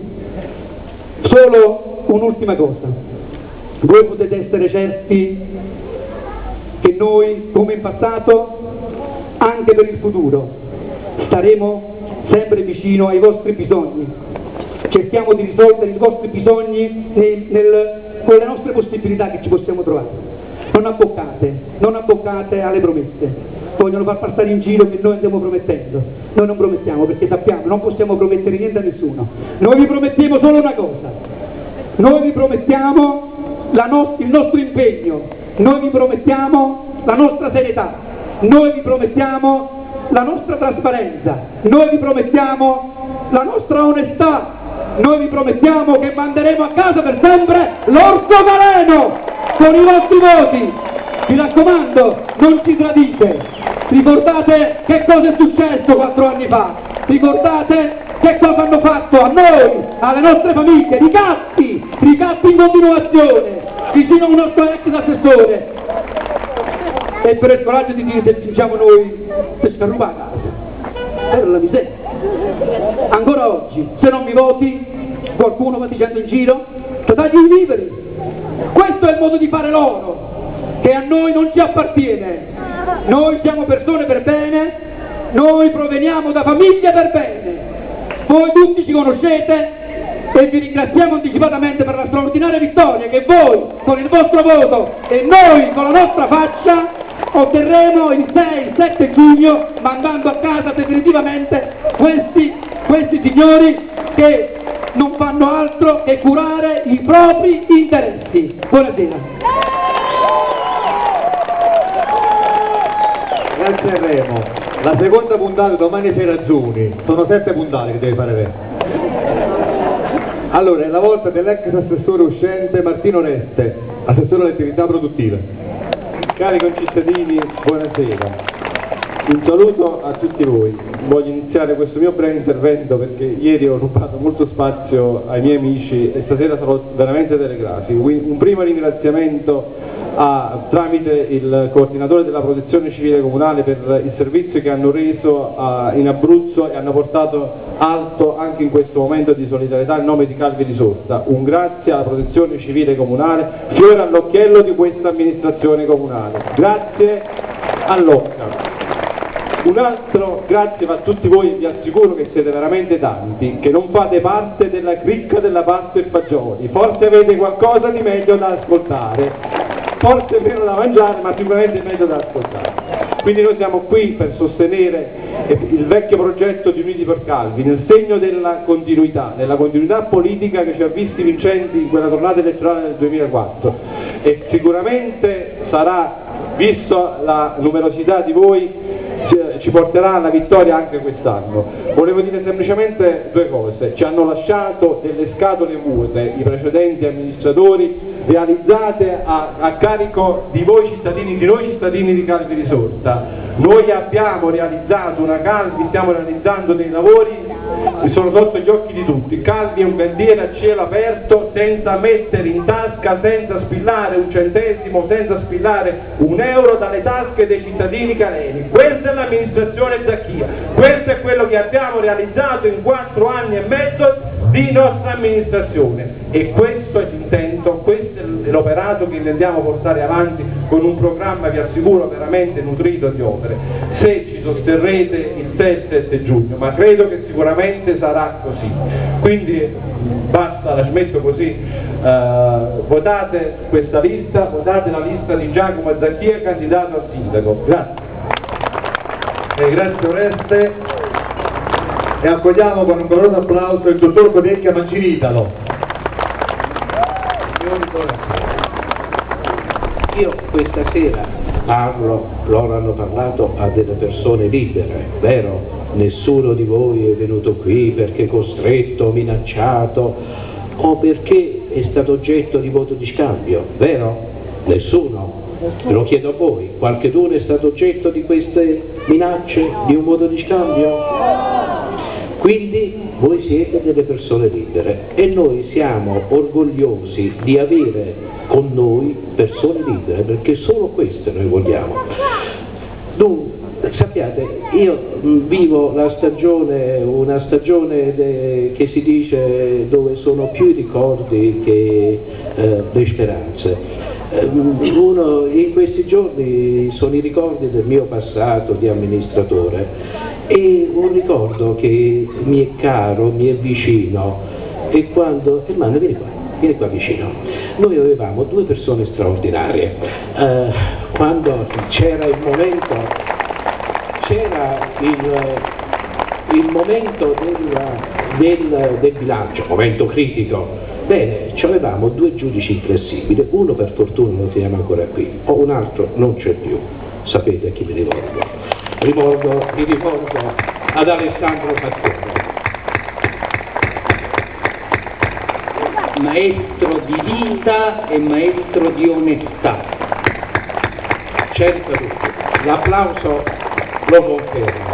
Solo un'ultima cosa. Voi potete essere certi che noi, come in passato, anche per il futuro, staremo sempre vicino ai vostri bisogni. Cerchiamo di risolvere i vostri bisogni nel, nel, con le nostre possibilità che ci possiamo trovare. Non abboccate, non abboccate alle promesse. Vogliono far passare in giro che noi andiamo promettendo. Noi non promettiamo perché sappiamo, non possiamo promettere niente a nessuno. Noi vi promettiamo solo una cosa. Noi vi promettiamo la no- il nostro impegno. Noi vi promettiamo la nostra serietà. Noi vi promettiamo la nostra trasparenza. Noi vi promettiamo la nostra onestà. Noi vi promettiamo che manderemo a casa per sempre l'orso galeno con i vostri voti. Mi raccomando, non ci tradite. Ricordate che cosa è successo quattro anni fa. Ricordate che cosa hanno fatto a noi, alle nostre famiglie. Ricatti, ricatti in continuazione, vicino a un nostro ex assessore. E per il coraggio di dire se vinciamo noi, se scarruba a casa. Era la miseria. Ancora oggi, se non mi voti, qualcuno va dicendo in giro, che tagli i viveri. Questo è il modo di fare loro, che a noi non ci appartiene. Noi siamo persone per bene, noi proveniamo da famiglie per bene. Voi tutti ci conoscete e vi ringraziamo anticipatamente per la straordinaria vittoria che voi con il vostro voto e noi con la nostra faccia otterremo il sei, il sette giugno, mandando a casa definitivamente questi, questi signori che non fanno altro che curare i propri interessi. Buonasera. Grazie a Remo. La seconda puntata domani sera a Zuni. Sono sette puntate che devi fare Remo. Allora, è la volta dell'ex assessore uscente Martino Reste, assessore alle attività produttive. Cari concittadini, buonasera. Un saluto a tutti voi. Voglio iniziare questo mio breve intervento perché ieri ho rubato molto spazio ai miei amici e stasera sarò veramente telegrafico. Un primo ringraziamento a, tramite il coordinatore della protezione civile comunale per il servizio che hanno reso a, in Abruzzo e hanno portato alto anche in questo momento di solidarietà il nome di Calvi Risorta. Un grazie alla protezione civile comunale, fiore all'occhiello di questa amministrazione comunale. Grazie all'Occa. Un altro grazie va a tutti voi, vi assicuro che siete veramente tanti, che non fate parte della cricca della pasta e fagioli, forse avete qualcosa di meglio da ascoltare, forse meno da mangiare, ma sicuramente meglio da ascoltare. Quindi noi siamo qui per sostenere il vecchio progetto di Uniti per Calvi, nel segno della continuità, della continuità politica che ci ha visti vincenti in quella tornata elettorale del duemilaquattro e sicuramente sarà, visto la numerosità di voi, ci porterà alla vittoria anche quest'anno. Volevo dire semplicemente due cose: ci hanno lasciato delle scatole vuote i precedenti amministratori realizzate a, a carico di voi cittadini, di noi cittadini di Calvi Risorta. Noi abbiamo realizzato una Calvi, stiamo realizzando dei lavori che sono sotto gli occhi di tutti. Calvi è un cantiere a cielo aperto, senza mettere in tasca, senza spillare un centesimo, senza spillare un euro dalle tasche dei cittadini caleni. Questa è l'amministrazione Zacchia, questo è quello che abbiamo realizzato in quattro anni e mezzo di nostra amministrazione e questo è l'intento, questo è l'operato che intendiamo portare avanti con un programma, vi assicuro, veramente nutrito di opere, se ci sosterrete il sei e il sette giugno, ma credo che sicuramente sarà così. Quindi basta, la smetto così, uh, votate questa lista, votate la lista di Giacomo Zacchia, candidato a sindaco. Grazie. E grazie Oreste. E accogliamo con un caloroso applauso il dottor Codecchia Mancinitalo. Io questa sera parlo, loro hanno parlato a delle persone libere, vero? Nessuno di voi è venuto qui perché costretto, minacciato o perché è stato oggetto di voto di scambio, vero? Nessuno. Lo chiedo a voi, qualcuno è stato oggetto di queste minacce, di un voto di scambio? Quindi voi siete delle persone libere e noi siamo orgogliosi di avere con noi persone libere, perché solo queste noi vogliamo. Dunque, sappiate, io vivo la stagione, una stagione de, che si dice dove sono più i ricordi che eh, le speranze. Uno, in questi giorni sono i ricordi del mio passato di amministratore e un ricordo che mi è caro, mi è vicino, e quando, Ermanno vieni qua, vieni qua vicino. Noi avevamo due persone straordinarie. Eh, quando c'era il momento, c'era il, il momento del, del, del bilancio, momento critico, bene, ci avevamo due giudici inflessibili, uno per fortuna lo teniamo ancora qui, o un altro non c'è più. Sapete a chi mi rivolgo? Rivolgo, mi rivolgo ad Alessandro Fattore. Maestro di vita e maestro di onestà. Certo, l'applauso lo conferma.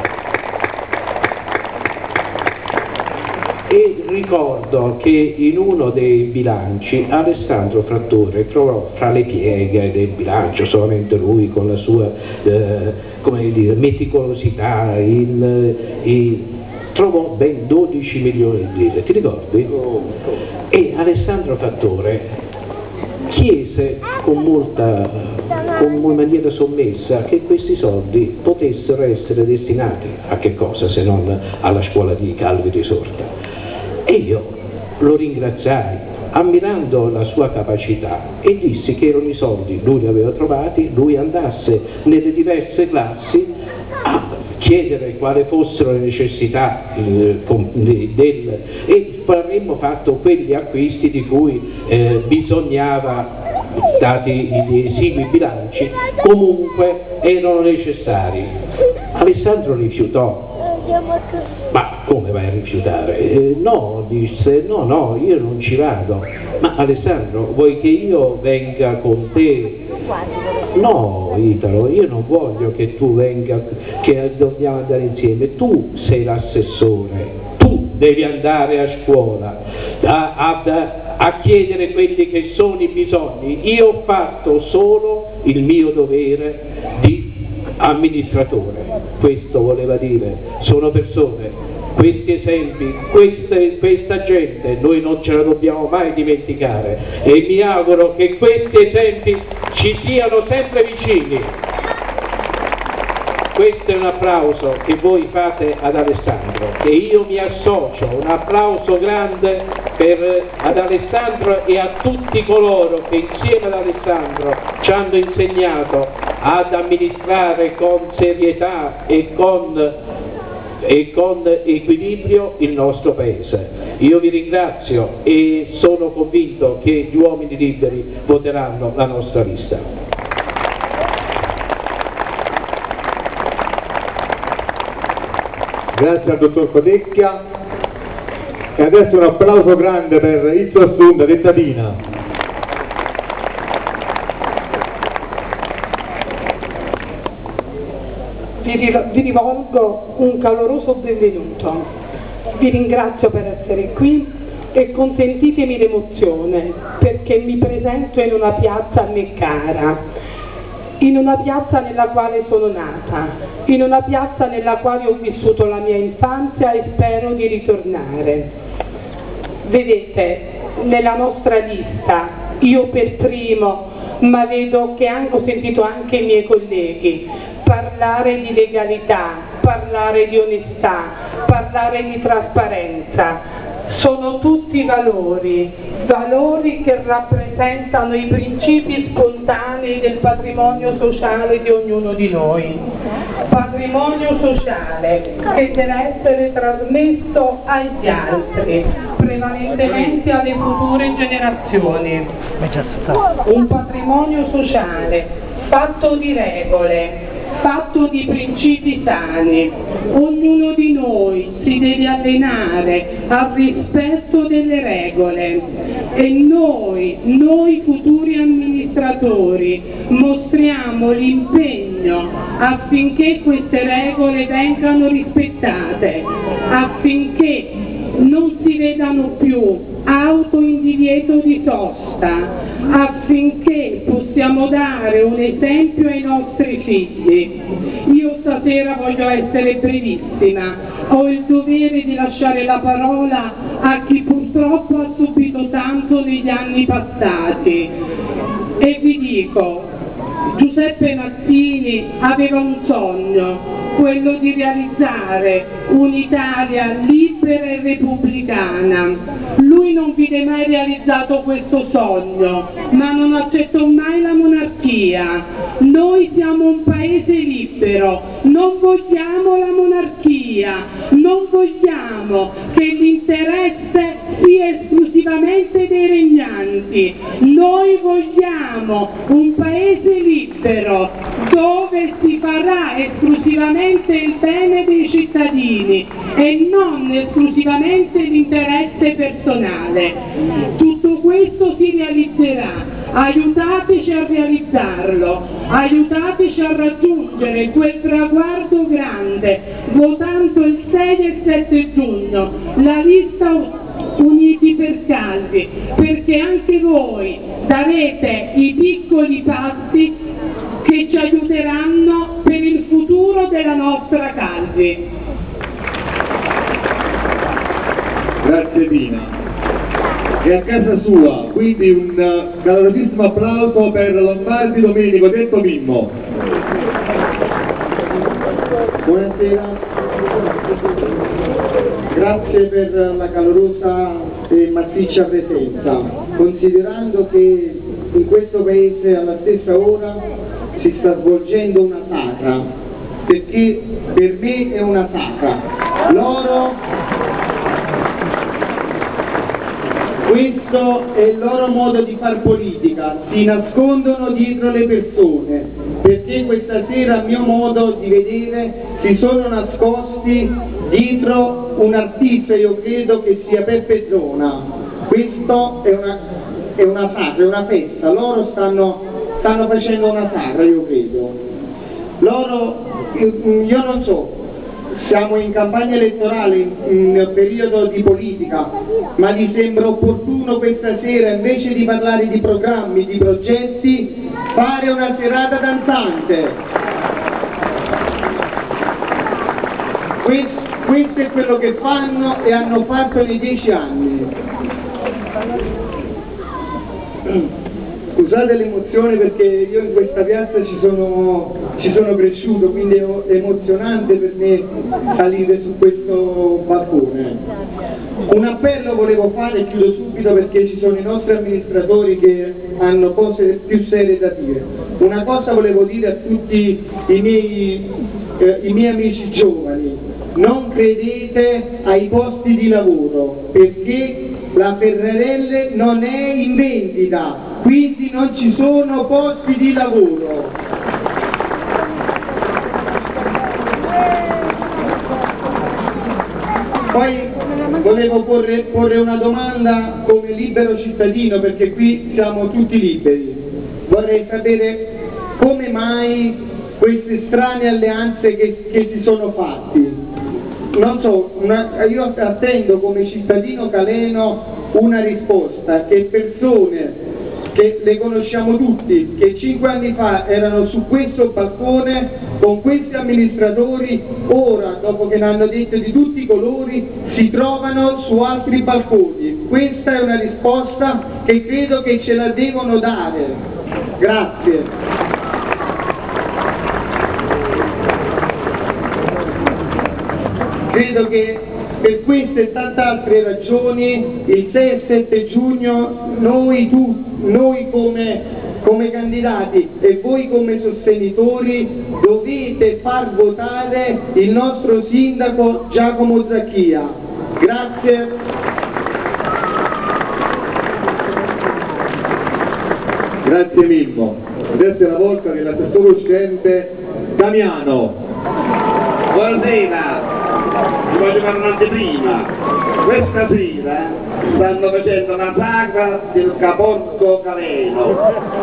E ricordo che in uno dei bilanci Alessandro Fattore trovò fra le pieghe del bilancio, solamente lui con la sua eh, come dire, meticolosità, il, il, trovò ben dodici milioni di lire, ti ricordi? E Alessandro Fattore chiese con molta, con una maniera sommessa che questi soldi potessero essere destinati a che cosa se non alla scuola di Calvi Risorta. E io lo ringraziai ammirando la sua capacità e dissi che erano i soldi, lui li aveva trovati, lui andasse nelle diverse classi a chiedere quali fossero le necessità eh, del, e avremmo fatto quegli acquisti di cui eh, bisognava, dati gli esigui bilanci, comunque erano necessari. Alessandro rifiutò. Ma come vai a rifiutare? Eh, no, disse, no, no, io non ci vado. Ma Alessandro, vuoi che io venga con te? No, Italo, io non voglio che tu venga, che dobbiamo andare insieme. Tu sei l'assessore, tu devi andare a scuola a, a, a chiedere quelli che sono i bisogni. Io ho fatto solo il mio dovere di amministratore. Questo voleva dire, sono persone, questi esempi, queste, questa gente noi non ce la dobbiamo mai dimenticare e mi auguro che questi esempi ci siano sempre vicini. Questo è un applauso che voi fate ad Alessandro e io mi associo, un applauso grande per, ad Alessandro e a tutti coloro che insieme ad Alessandro ci hanno insegnato ad amministrare con serietà e con, e con equilibrio il nostro Paese. Io vi ringrazio e sono convinto che gli uomini liberi voteranno la nostra lista. Grazie al dottor Codecchia e adesso un applauso grande per Izzo Assunda, detta Dina. Vi rivolgo un caloroso benvenuto, vi ringrazio per essere qui e consentitemi l'emozione perché mi presento in una piazza a me cara. In una piazza nella quale sono nata, in una piazza nella quale ho vissuto la mia infanzia e spero di ritornare. Vedete, nella nostra lista, io per primo, ma vedo che ho sentito anche i miei colleghi parlare di legalità, parlare di onestà, parlare di trasparenza. Sono tutti valori, valori che rappresentano i principi spontanei del patrimonio sociale di ognuno di noi. Patrimonio sociale che deve essere trasmesso agli altri, prevalentemente alle future generazioni. Un patrimonio sociale fatto di regole, fatto di principi sani. Ognuno di noi si deve allenare al rispetto delle regole e noi, noi futuri amministratori, mostriamo l'impegno affinché queste regole vengano rispettate, affinché non si vedano più auto in divieto di sosta, affinché possiamo dare un esempio ai nostri figli. Io stasera voglio essere brevissima, ho il dovere di lasciare la parola a chi purtroppo ha subito tanto negli anni passati e vi dico, Giuseppe Mazzini aveva un sogno, quello di realizzare un'Italia libera libera e repubblicana. Lui non vide mai realizzato questo sogno, ma non accettò mai la monarchia. Noi siamo un paese libero, non vogliamo la monarchia, non vogliamo che l'interesse sia esclusivamente dei regnanti. Noi vogliamo un paese libero dove si farà esclusivamente il bene dei cittadini e non esclusivamente l'interesse personale. Tutto questo si realizzerà. Aiutateci a realizzarlo, aiutateci a raggiungere quel traguardo grande, votando il sei e il sette giugno la lista Uniti per Calvi, perché anche voi darete i piccoli passi che ci aiuteranno per il futuro della nostra Calvi. Grazie Tina. E a casa sua, quindi un calorosissimo applauso per Lombardi Domenico, detto Mimmo. Buonasera, grazie per la calorosa e massiccia presenza, considerando che in questo paese alla stessa ora si sta svolgendo una sagra, perché per me è una sagra. Loro Questo è il loro modo di far politica, si nascondono dietro le persone, perché questa sera a mio modo di vedere si sono nascosti dietro un artista, io credo che sia Peppe Zona. Questo è una, è una sagra, è una festa, loro stanno, stanno facendo una sagra, io credo. Loro, io non so, siamo in campagna elettorale, in periodo di politica, ma mi sembra opportuno questa sera, invece di parlare di programmi, di progetti, fare una serata danzante. Questo, questo è quello che fanno e hanno fatto nei dieci anni. Scusate l'emozione perché io in questa piazza ci sono, ci sono cresciuto, quindi è emozionante per me salire su questo balcone. Un appello volevo fare, chiudo subito perché ci sono i nostri amministratori che hanno cose più serie da dire. Una cosa volevo dire a tutti i miei, eh, i miei amici giovani: non credete ai posti di lavoro, perché la Ferrarelle non è in vendita, quindi non ci sono posti di lavoro. Poi volevo porre, porre una domanda come libero cittadino, perché qui siamo tutti liberi. Vorrei sapere come mai queste strane alleanze che, che si sono fatti. Non so, una, io attendo come cittadino caleno una risposta, che persone che le conosciamo tutti, che cinque anni fa erano su questo balcone con questi amministratori, ora, dopo che ne hanno detto di tutti i colori, si trovano su altri balconi. Questa è una risposta che credo che ce la devono dare. Grazie. Credo che per queste e tante altre ragioni il sei e sette giugno noi, tu, noi come, come candidati e voi come sostenitori dovete far votare il nostro sindaco Giacomo Zacchia. Grazie. Grazie Mimmo. Adesso è la volta dell'assessore uscente Damiano. Buonasera. Vi voglio fare un'anteprima. Questa sera stanno facendo una sagra del Caporco Caleno.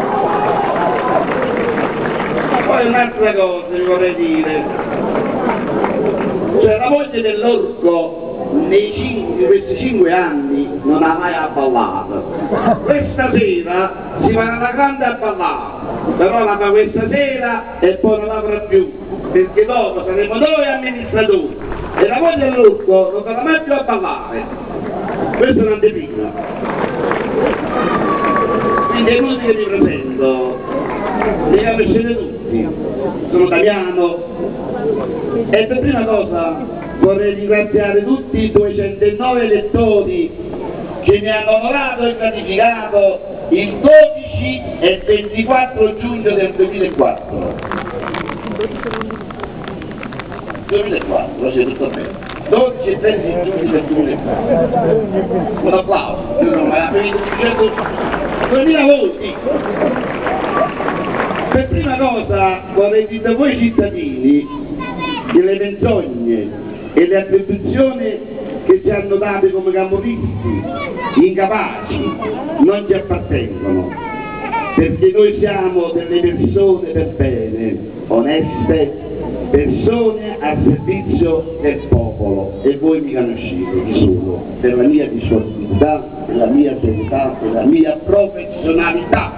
Poi un'altra cosa vi vorrei dire. Cioè la moglie dell'orco nei cinque, questi cinque anni non ha mai abballato. Questa sera si farà una grande abballata, però la fa questa sera e poi non la farà più, perché dopo saremo noi amministratori e la moglie dell'orco non sarà mai più a ballare. Questo è un anteprima. Quindi è inutile che mi presento, li conoscete tutti, sono Damiano. E per prima cosa vorrei ringraziare tutti i duecentonove elettori che mi hanno onorato e gratificato il dodici e ventiquattro giugno del duemilaquattro. duemilaquattro, sì, tutto bene. dodici e tredici giugno del duemilaquattro. Un applauso, non me l'avete duemila voti. Per prima cosa vorrei dire a voi cittadini che le menzogne e le attribuzioni che ci hanno date come camorristi, incapaci, non ci appartengono, perché noi siamo delle persone per bene, oneste, persone a servizio del popolo, e voi mi conoscete chi sono, per la mia disponibilità, per la mia serietà, per la mia professionalità.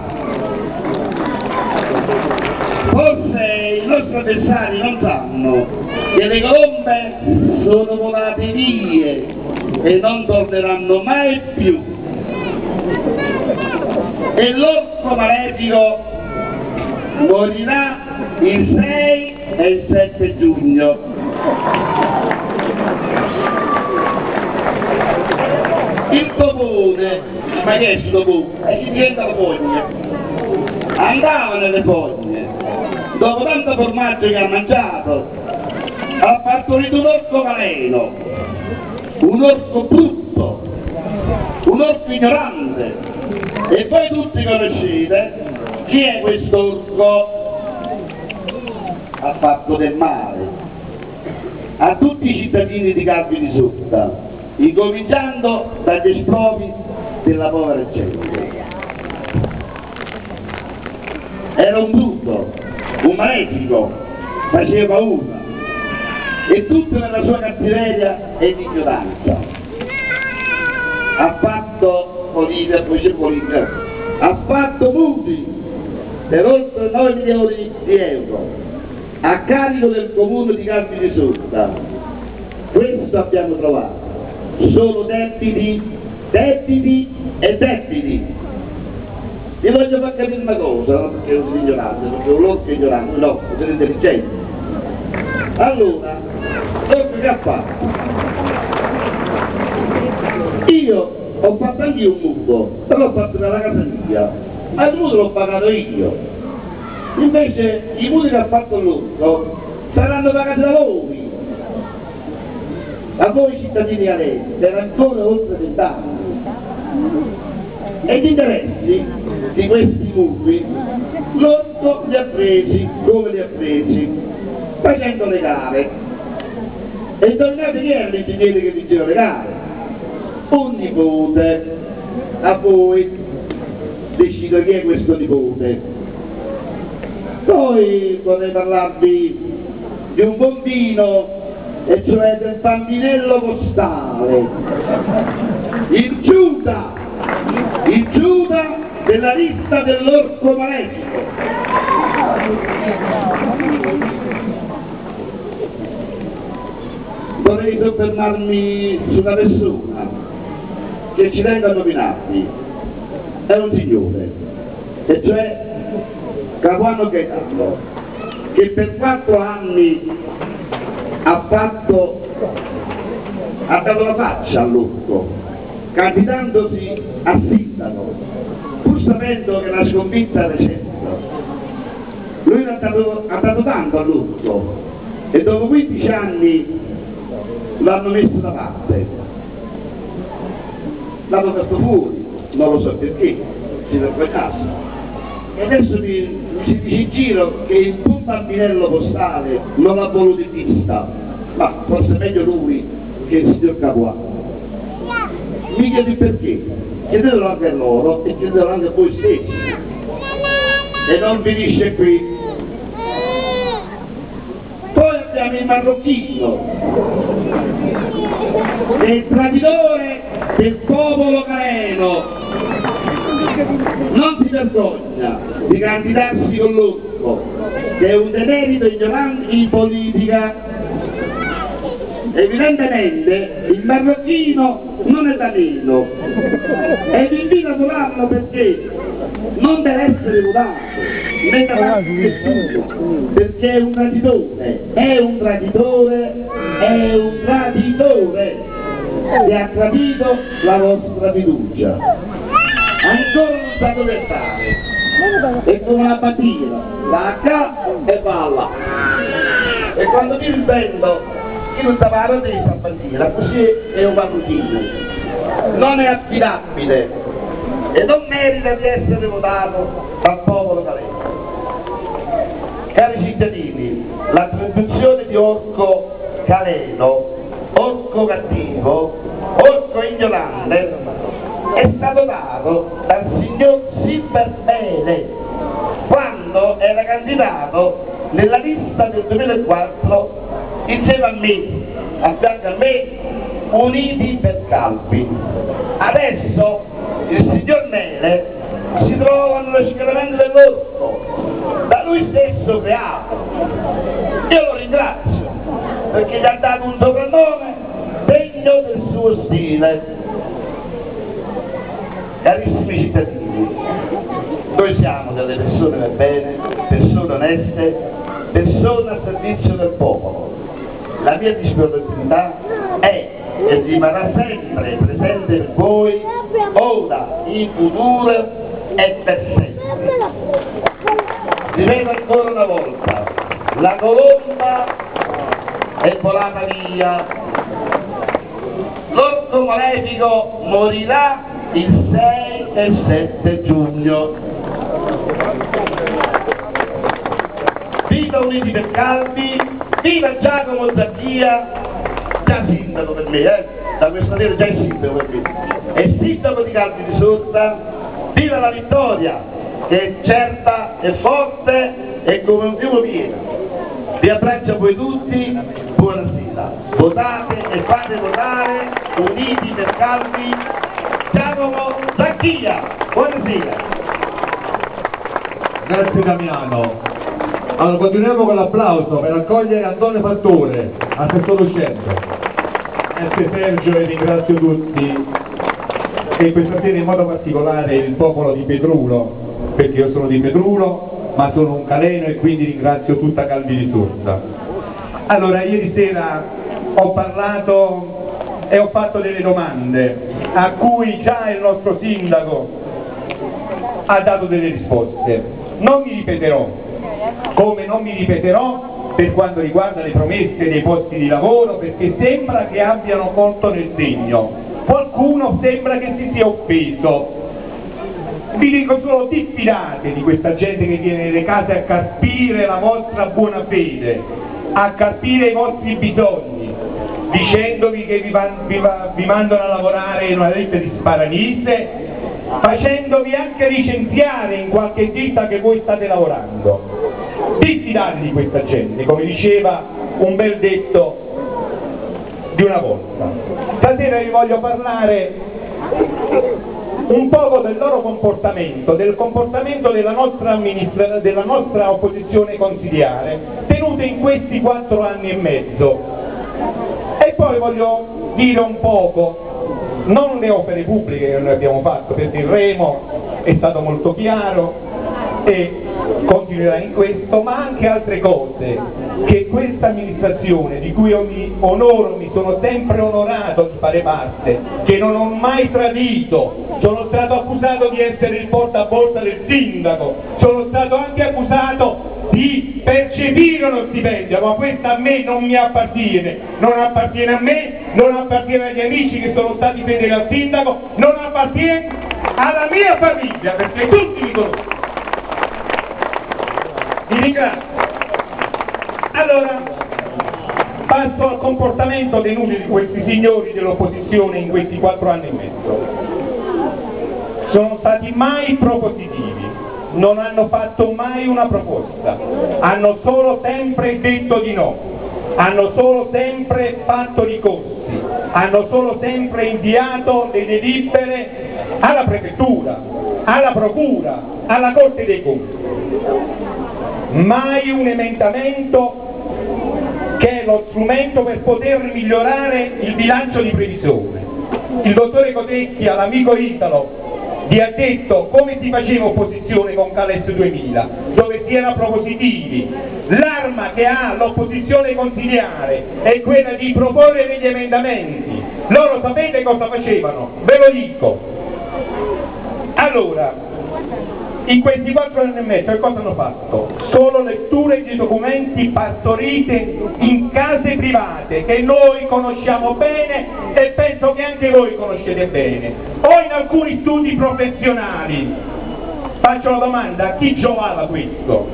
Forse i nostri avversari non sanno che le colombe sono volate vie e non torneranno mai più, e l'orco malefico morirà il sei e il sette giugno. Il topone, ma che è il topone? E si diventa la fogna, andava nelle fogne, dopo tanto formaggio che ha mangiato ha partorito un orco maleno, un orco brutto, un orco ignorante, e voi tutti conoscete chi è quest'orco. Ha fatto del male a tutti i cittadini di Calvi di Sutta, incominciando dagli espropri della povera gente. Era un brutto, un malefico, faceva paura, e tutto nella sua cattiveria e ignoranza. Ha fatto politica, poi c'è politica, ha fatto mutui per oltre nove milioni di euro a carico del comune di Calvi di Sutta. Questo abbiamo trovato, solo debiti, debiti e debiti. Vi voglio far capire una cosa, non perché sono ignorante, perché un orco è ignorante, no, sono intelligente. Allora, l'orco che ha fatto? Io ho fatto anche io un mutuo, però l'ho fatto nella casa mia, ma il mutuo l'ho pagato io. Invece i mutui che ha fatto l'orco saranno pagati da voi, a voi cittadini alesi, per ancora oltre vent'anni. E gli interessi di questi mutui l'orco li ha presi, come li ha presi? Facendo le gare. E indovinate chi era l'ingegnere che vinceva le gare? Un nipote. A voi decido chi è questo nipote. Poi vorrei parlarvi di un bambino, e cioè del bambinello postale, il Giuda, il Giuda della lista dell'orco malefico. Vorrei soffermarmi su una persona che ci tengo a nominarvi, è un signore, e cioè Capuano Gaetano, che per quattro anni ha fatto, ha dato la faccia all'orco, candidandosi a sindaco, pur sapendo che la sconfitta era certa. Lui ha dato, ha dato tanto all'orco, e dopo quindici anni l'hanno messo da parte, l'hanno fatto fuori, non lo so perché, si vergognasse. E adesso mi, mi si dice in giro che il buon bambinello postale non l'ha voluto in vista, ma forse è meglio lui che il signor Capuano. Mi chiedo il perché, chiedetelo anche a loro e chiedetelo anche a voi stessi. E non finisce qui. Poi abbiamo il marocchino, che è il traditore del popolo careno. Non si vergogna di candidarsi con l'orco, che è un demerito ignorante in politica. Evidentemente il marocchino non è da meno, e vi invito a votarlo perché non deve essere votato. metta parte nessuno, perché è un traditore, è un traditore, è un traditore che ha tradito la vostra fiducia. Ancora non sa dove stare, è come una battiera, va qua e va là. E quando viene il vento, chi non sta la testa a bandiera, così è un valutino. Non è affidabile e non merita di essere votato dal popolo caleno. Cari cittadini, l'attribuzione di orco caleno, orco cattivo, orco ignorante, è stato dato dal signor Silverbene quando era candidato nella lista del duemilaquattro insieme a me, a fianco a me, Uniti per Calvi. Adesso il signor Mele si trova nello schieramento dell'orco, da lui stesso creato. Io lo ringrazio perché gli ha dato un soprannome degno del suo stile. Carissimi cittadini, noi siamo delle persone per bene, persone oneste, persone a servizio del popolo. La mia disponibilità è e rimarrà sempre presente per voi, ora, in futuro e per sempre. Ripeto ancora una volta, la colomba è volata via, l'orco malefico morirà il sei e il sette giugno. Viva Uniti per Calvi, viva Giacomo Zacchia, già sindaco per me, eh? Da questa sera già è sindaco per me, è sindaco di Calvi di Sorta, viva la vittoria che è certa, è forte e come un fiume pieno. Vi abbraccio a voi tutti, buonasera, votate e fate votare Uniti per Calvi, Giacomo Zacchia, buonasera. Grazie Damiano. Allora continuiamo con l'applauso per accogliere Antonio Fattore, assessore uscente. Grazie Sergio e ringrazio tutti e questa sera in modo particolare il popolo di Petrulo, perché io sono di Petrulo ma sono un caleno e quindi ringrazio tutta Calvi di Sorta. Allora ieri sera ho parlato e ho fatto delle domande a cui già il nostro sindaco ha dato delle risposte. Non mi ripeterò, come non mi ripeterò per quanto riguarda le promesse dei posti di lavoro, perché sembra che abbiano colto nel segno, qualcuno sembra che si sia offeso. Vi dico solo: diffidate di questa gente che viene nelle case a carpire la vostra buona fede, a carpire i vostri bisogni, dicendovi che vi, van, vi, va, vi mandano a lavorare in una ditta di Sparanise, facendovi anche licenziare in qualche ditta che voi state lavorando. Diffidate di questa gente, come diceva un bel detto di una volta. Stasera vi voglio parlare un poco del loro comportamento, del comportamento della nostra, amministra- della nostra opposizione consiliare, tenuta in questi quattro anni e mezzo. E poi voglio dire un poco, non le opere pubbliche che noi abbiamo fatto, perché il Remo è stato molto chiaro e continuerà in questo, ma anche altre cose che questa amministrazione, di cui io mi onoro, mi sono sempre onorato di fare parte, che non ho mai tradito. Sono stato accusato di essere il portaborsa del sindaco, sono stato anche accusato di percepire uno stipendio, ma questo a me non mi appartiene, non appartiene a me, non appartiene agli amici che sono stati fedeli al sindaco, non appartiene alla mia famiglia, perché tutti mi conoscono. Vi ringrazio. Allora, passo al comportamento tenuto di questi signori dell'opposizione in questi quattro anni e mezzo. Sono stati mai propositivi, non hanno fatto mai una proposta, hanno solo sempre detto di no, hanno solo sempre fatto ricorsi, hanno solo sempre inviato le delibere alla prefettura, alla procura, alla Corte dei Conti. Mai un emendamento che è lo strumento per poter migliorare il bilancio di previsione. Il dottore Cotecchia, l'amico Italo, vi ha detto come si faceva opposizione con Cales duemila, dove si era propositivi. L'arma che ha l'opposizione consiliare è quella di proporre degli emendamenti. Loro sapete cosa facevano? Ve lo dico. Allora, in questi quattro anni e mezzo che cosa hanno fatto? Solo letture di documenti partorite in case private che noi conosciamo bene e penso che anche voi conoscete bene, o in alcuni studi professionali. Faccio la domanda, a chi giovava questo?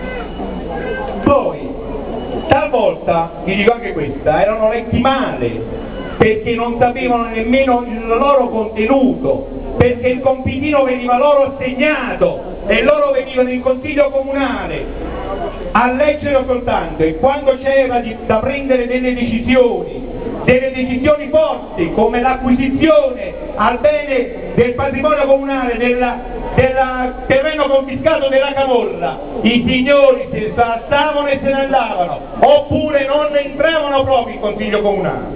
Poi, talvolta, vi dico anche questa, erano letti male, perché non sapevano nemmeno il loro contenuto, perché il compitino veniva loro assegnato e loro venivano in consiglio comunale a leggere soltanto, e quando c'era da prendere delle decisioni, delle decisioni forti come l'acquisizione al bene del patrimonio comunale del terreno confiscato della camorra, i signori se ne alzavano e se ne andavano, oppure non entravano proprio in consiglio comunale.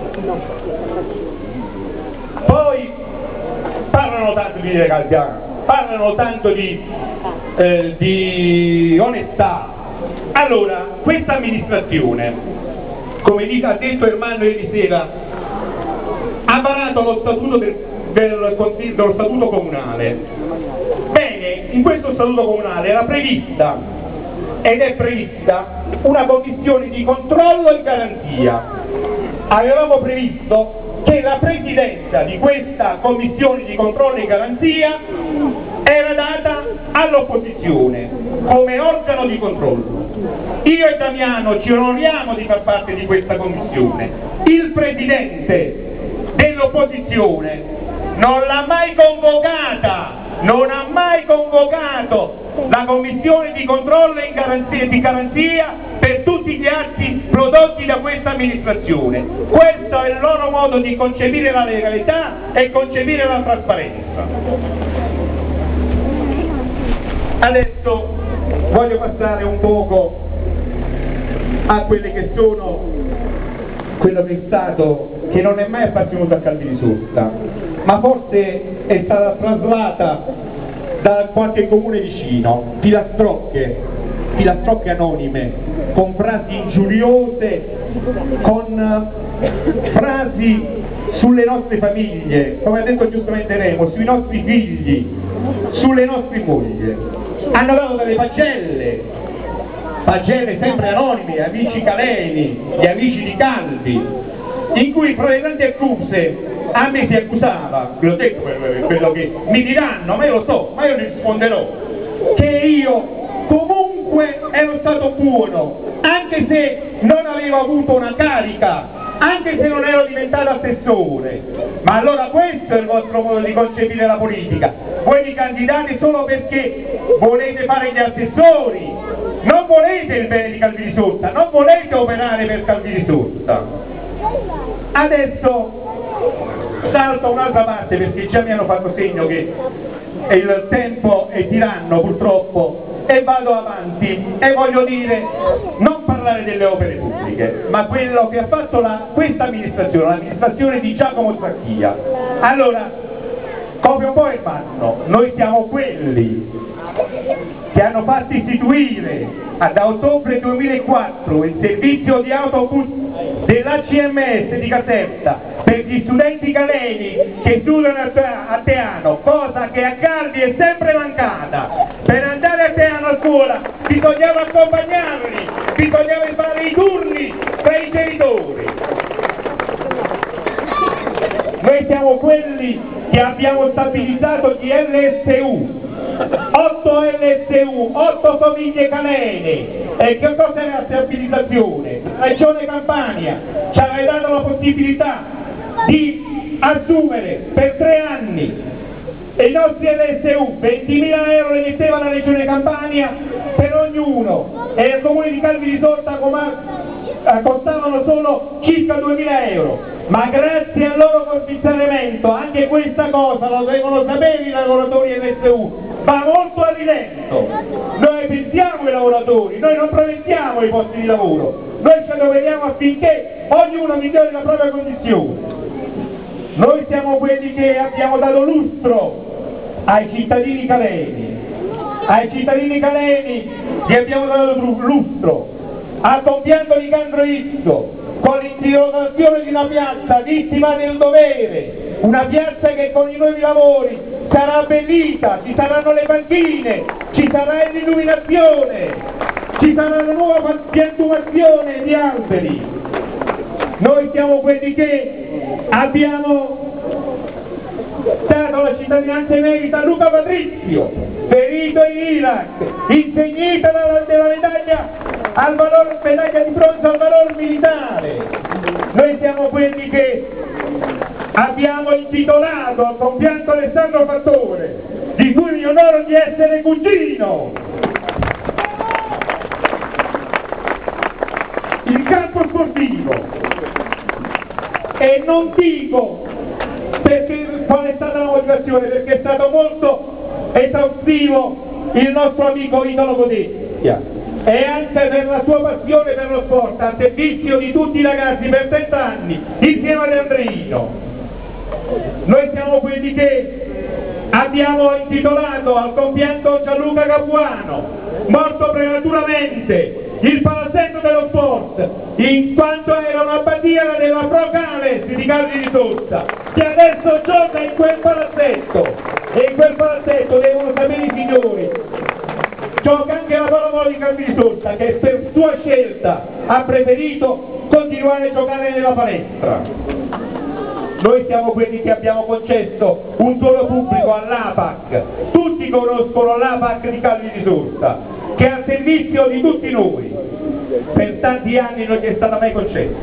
Poi parlano tanto di legalità, parlano tanto di, eh, di onestà. Allora, questa amministrazione, come ha detto Ermanno ieri sera, ha varato lo statuto del, del consiglio, dello statuto comunale. Bene, in questo statuto comunale era prevista ed è prevista una commissione di controllo e garanzia. Avevamo previsto che la presidenza di questa commissione di controllo e garanzia era data all'opposizione come organo di controllo. Io e Damiano ci onoriamo di far parte di questa commissione. Il presidente dell'opposizione non l'ha mai convocata, non ha mai convocato la commissione di controllo e garanzia, di garanzia per tutti gli atti prodotti da questa amministrazione. Questo è il loro modo di concepire la legalità e concepire la trasparenza. Adesso voglio passare un poco a quelle che sono quello che è stato, che non è mai appartenuto a Calvinisorta, ma forse è stata traslata da qualche comune vicino, filastrocche, filastrocche anonime, con frasi ingiuriose, con frasi sulle nostre famiglie, come ha detto giustamente Remo, sui nostri figli, sulle nostre mogli. Hanno dato delle pagelle, pagelle sempre anonime, amici caleni, gli amici di Calvi, in cui fra le tante accuse a me si accusava, ve l'ho detto quello che mi diranno, ma io lo so, ma io ne risponderò, che io comunque ero stato buono, anche se non avevo avuto una carica, anche se non ero diventato assessore. Ma allora questo è il vostro modo di concepire la politica. Voi vi candidate solo perché volete fare gli assessori, non volete il bene di Calvinisorta, non volete operare per Calvinisorta. Adesso salto a un'altra parte perché già mi hanno fatto segno che il tempo è tiranno purtroppo, e vado avanti e voglio dire, non parlare delle opere pubbliche, ma quello che ha fatto la, questa amministrazione, l'amministrazione di Giacomo Zacchia. Allora, copia un po' il panno, noi siamo quelli che hanno fatto istituire da ottobre duemilaquattro il servizio di autobus dell'A C M S di Caserta per gli studenti caleni che studiano a Teano, cosa che a Calvi è sempre mancata. Per andare a Teano a scuola bisognava accompagnarli, bisognava fare i turni tra i genitori. Noi siamo quelli che abbiamo stabilizzato gli L S U, otto L S U, otto famiglie calene. E che cosa è la stabilizzazione? La Regione Campania ci aveva dato la possibilità di assumere per tre anni e i nostri L S U ventimila euro li metteva la Regione Campania per ognuno, e il comune di Calvinisorta costavano solo circa duemila euro, ma grazie al loro commissariamento anche questa cosa lo devono sapere i lavoratori L S U, va molto a rilento. Noi pensiamo ai lavoratori, noi non promettiamo i posti di lavoro, noi ci adoperiamo affinché ognuno migliori la propria condizione. Noi siamo quelli che abbiamo dato lustro ai cittadini caleni, ai cittadini caleni gli abbiamo dato lustro, al compianto Nicandro Izzo, con l'interrogazione di una piazza vittima del dovere, una piazza che con i nuovi lavori sarà abbellita, ci saranno le panchine, ci sarà l'illuminazione, ci sarà la nuova piantumazione di alberi. Noi siamo quelli che abbiamo dato la cittadinanza emerita a Luca Patrizio, ferito in Iraq, insegnita dalla, della medaglia, al valor, medaglia di bronzo al valore militare. Noi siamo quelli che abbiamo intitolato al compianto Alessandro Fattore, di cui mi onoro di essere cugino, il campo sportivo. E non dico perché, qual è stata la motivazione, perché è stato molto esaustivo il nostro amico Italo Codestia, e anche per la sua passione per lo sport, al servizio di tutti i ragazzi per trenta anni, insieme ad Andreino. Noi siamo quelli che abbiamo intitolato al compianto Gianluca Capuano, morto prematuramente, il palazzetto dello sport, in quanto era una bandiera della Pro Cales di Carli Risorsa, che adesso gioca in quel palazzetto, e in quel palazzetto devono sapere i signori, gioca anche la pallavolo di Carli Risorsa, che per sua scelta ha preferito continuare a giocare nella palestra. Noi siamo quelli che abbiamo concesso un suolo pubblico all'A P A C, tutti conoscono l'A P A C di Carli Risorsa, che è al servizio di tutti noi, per tanti anni non gli è stata mai concessa.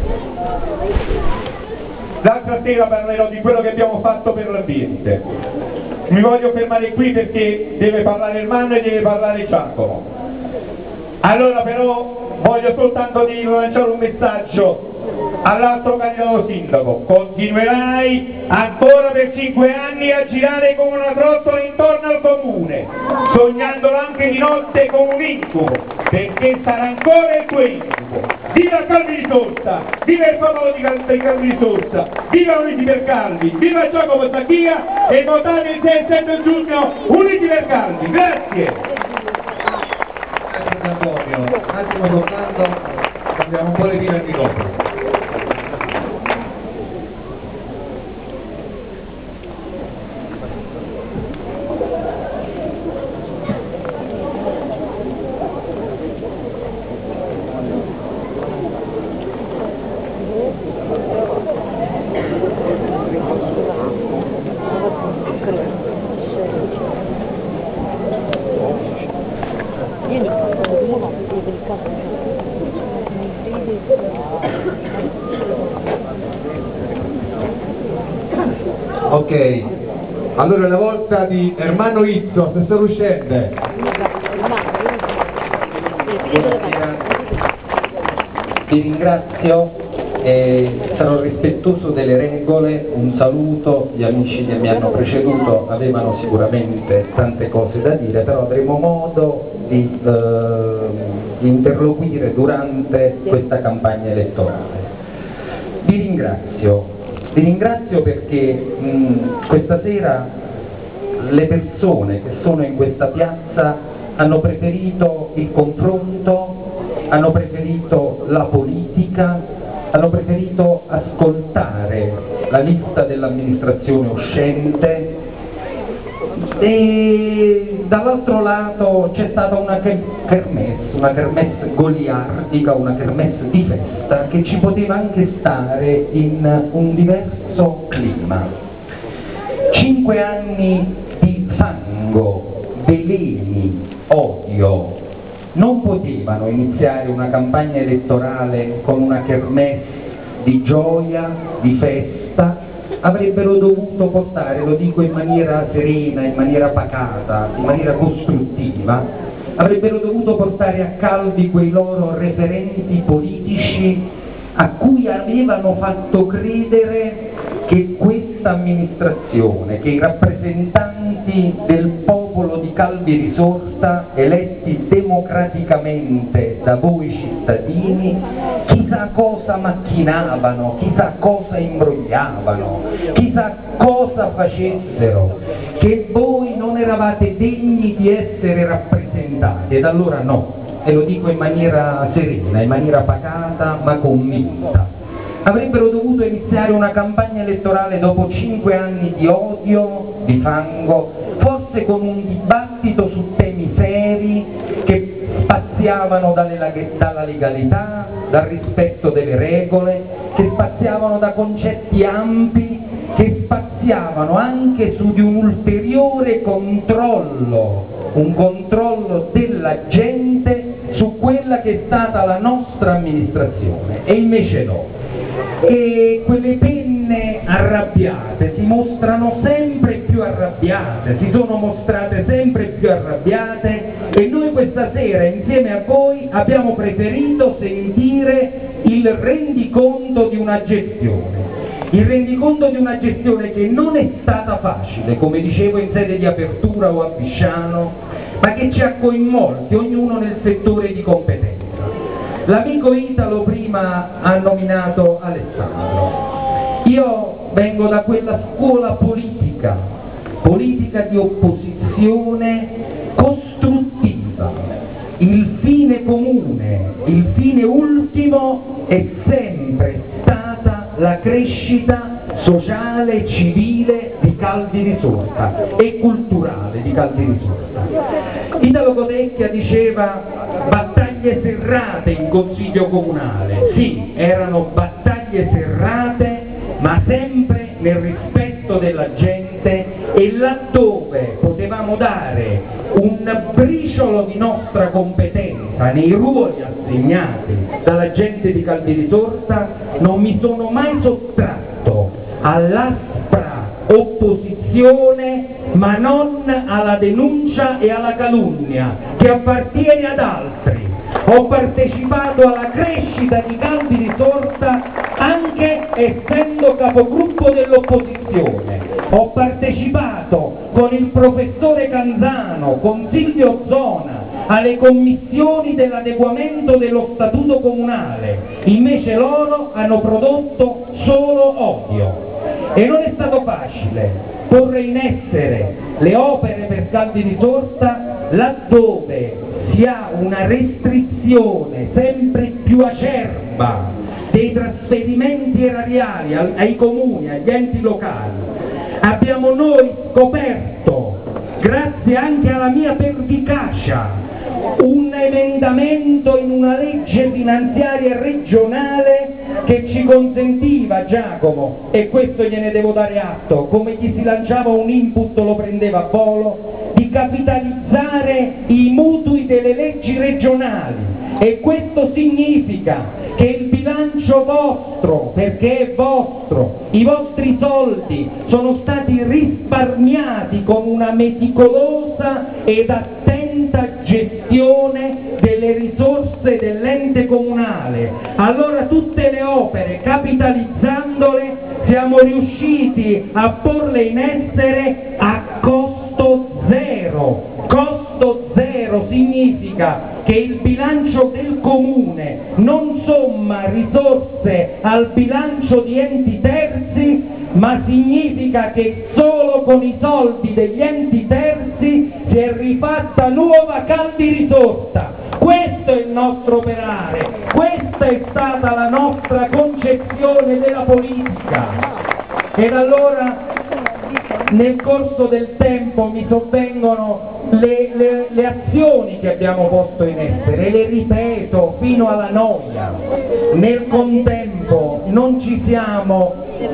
L'altra sera parlerò di quello che abbiamo fatto per l'ambiente. Mi voglio fermare qui perché deve parlare il Manno e deve parlare Giacomo. Allora però voglio soltanto di lanciare un messaggio all'altro candidato sindaco: continuerai ancora per cinque anni a girare come una trottola intorno al comune, sognandolo anche di notte come un incubo, perché sarà ancora il tuo incubo. Viva Carli Risorsa, viva il popolo di Carli Risorsa, viva Uniti per Carli, viva Giacomo Zacchia, e votate il sei e sette giugno Uniti per Carli. Grazie. Grazie Antonio, un attimo soltanto, abbiamo un po' le pile al microfono. Ok, allora è la volta di Ermanno Izzo, assessore uscente. Buonasera, vi ringrazio e sarò rispettoso delle regole. Un saluto, gli amici che mi hanno preceduto avevano sicuramente tante cose da dire, però avremo modo di, eh, di interloquire durante questa campagna elettorale. Vi ringrazio. Vi ringrazio perché mh, questa sera le persone che sono in questa piazza hanno preferito il confronto, hanno preferito la politica, hanno preferito ascoltare la lista dell'amministrazione uscente, e dall'altro lato c'è stata una kermesse, una kermesse goliardica, una kermesse di festa che ci poteva anche stare in un diverso clima. Cinque anni di fango, veleni, odio non potevano iniziare una campagna elettorale con una kermesse di gioia, di festa. Avrebbero dovuto portare, lo dico in maniera serena, in maniera pacata, in maniera costruttiva, avrebbero dovuto portare a caldi quei loro referenti politici a cui avevano fatto credere che questa amministrazione, che i rappresentanti del popolo di Calvi Risorta, eletti democraticamente da voi cittadini, chissà cosa macchinavano, chissà cosa imbrogliavano, chissà cosa facessero, che voi non eravate degni di essere rappresentati, ed allora no, e lo dico in maniera serena, in maniera pacata ma convinta. Avrebbero dovuto iniziare una campagna elettorale dopo cinque anni di odio, di fango, forse con un dibattito su temi seri che spaziavano dalle, dalla legalità, dal rispetto delle regole, che spaziavano da concetti ampi, che spaziavano anche su di un ulteriore controllo, un controllo della gente su quella che è stata la nostra amministrazione, e invece no. E quelle penne arrabbiate si mostrano sempre più arrabbiate, si sono mostrate sempre più arrabbiate, e noi questa sera insieme a voi abbiamo preferito sentire il rendiconto di una gestione. Il rendiconto di una gestione che non è stata facile, come dicevo in sede di apertura o a Bisciano, ma che ci ha coinvolti, ognuno nel settore di competenza. L'amico Italo prima ha nominato Alessandro. Io vengo da quella scuola politica, politica di opposizione costruttiva. Il fine comune, il fine ultimo è sempre stata la crescita sociale e civile di Calvi Risorta e culturale di Calvi Risorta. Italo Cotecchia diceva battaglie serrate in consiglio comunale. Sì, erano battaglie serrate, ma sempre nel rispetto della gente, e laddove potevamo dare un briciolo di nostra competenza nei ruoli assegnati dalla gente di Calvi Risorta, non mi sono mai sottratto all'aspra opposizione, ma non alla denuncia e alla calunnia che appartiene ad altri. Ho partecipato alla crescita di Calvi Risorta anche essendo capogruppo dell'opposizione. Ho partecipato con il professore Canzano, con Silvio Zona, alle commissioni dell'adeguamento dello statuto comunale, invece loro hanno prodotto solo odio. E non è stato facile porre in essere le opere per Calvi Risorta laddove si ha una restrizione sempre più acerba dei trasferimenti erariali ai comuni, agli enti locali. Abbiamo noi scoperto, grazie anche alla mia pervicacia, un emendamento in una legge finanziaria regionale che ci consentiva, Giacomo, e questo gliene devo dare atto, come chi si lanciava un input lo prendeva a volo, di capitalizzare i mutui delle leggi regionali. E questo significa che il bilancio vostro, perché è vostro, i vostri soldi sono stati risparmiati con una meticolosa ed attenta gestione delle risorse dell'ente comunale. Allora tutte le opere, capitalizzandole, siamo riusciti a porle in essere a costo zero. Costo zero significa che il bilancio del comune non somma risorse al bilancio di enti terzi, ma significa che solo con i soldi degli enti terzi si è rifatta nuova Calvi Risorta. Questo è il nostro operare, questa è stata la nostra concezione della politica. Ed allora nel corso del tempo mi sovvengono le, le, le azioni che abbiamo posto in essere, le ripeto fino alla noia. Nel contempo non ci siamo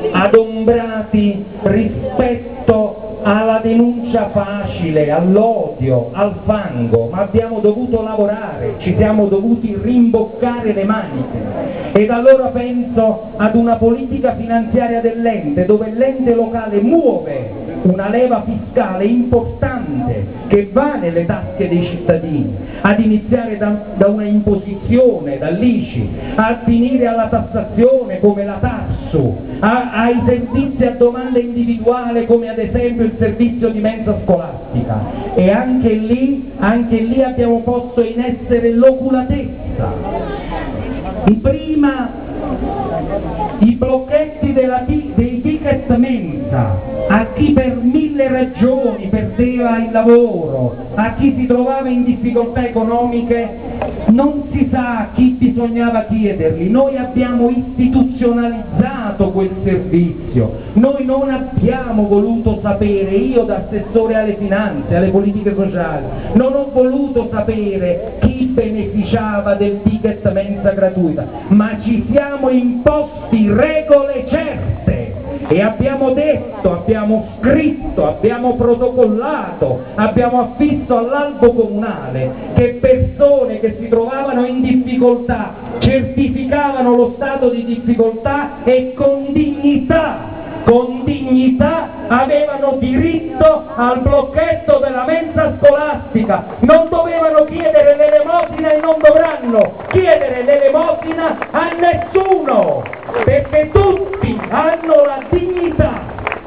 adombrati rispetto alla denuncia facile, all'odio, al fango, ma abbiamo dovuto lavorare, ci siamo dovuti rimboccare le maniche. Ed allora penso ad una politica finanziaria dell'ente, dove l'ente locale muove una leva fiscale importante che va nelle tasche dei cittadini, ad iniziare da, da una imposizione, dall'I C I, a finire alla tassazione come la Tassu, a, ai servizi a domanda individuale come ad esempio il servizio di mensa scolastica, e anche lì, anche lì abbiamo posto in essere l'oculatezza. Prima i blocchetti della, dei ticket mensa a chi per mille ragioni perdeva il lavoro, a chi si trovava in difficoltà economiche, non si sa a chi bisognava chiederli. Noi abbiamo istituzionalizzato quel servizio, noi non abbiamo voluto sapere, io da assessore alle finanze, alle politiche sociali, non ho voluto sapere chi beneficiava del ticket mensa gratuita, ma ci siamo imposti regole certe e abbiamo detto, abbiamo scritto, abbiamo protocollato, abbiamo affisso all'albo comunale che persone che si trovavano in difficoltà certificavano lo stato di difficoltà e con dignità con dignità avevano diritto al blocchetto della mensa scolastica, non dovevano chiedere l'elemosina e non dovranno chiedere l'elemosina a nessuno, perché tutti hanno la dignità.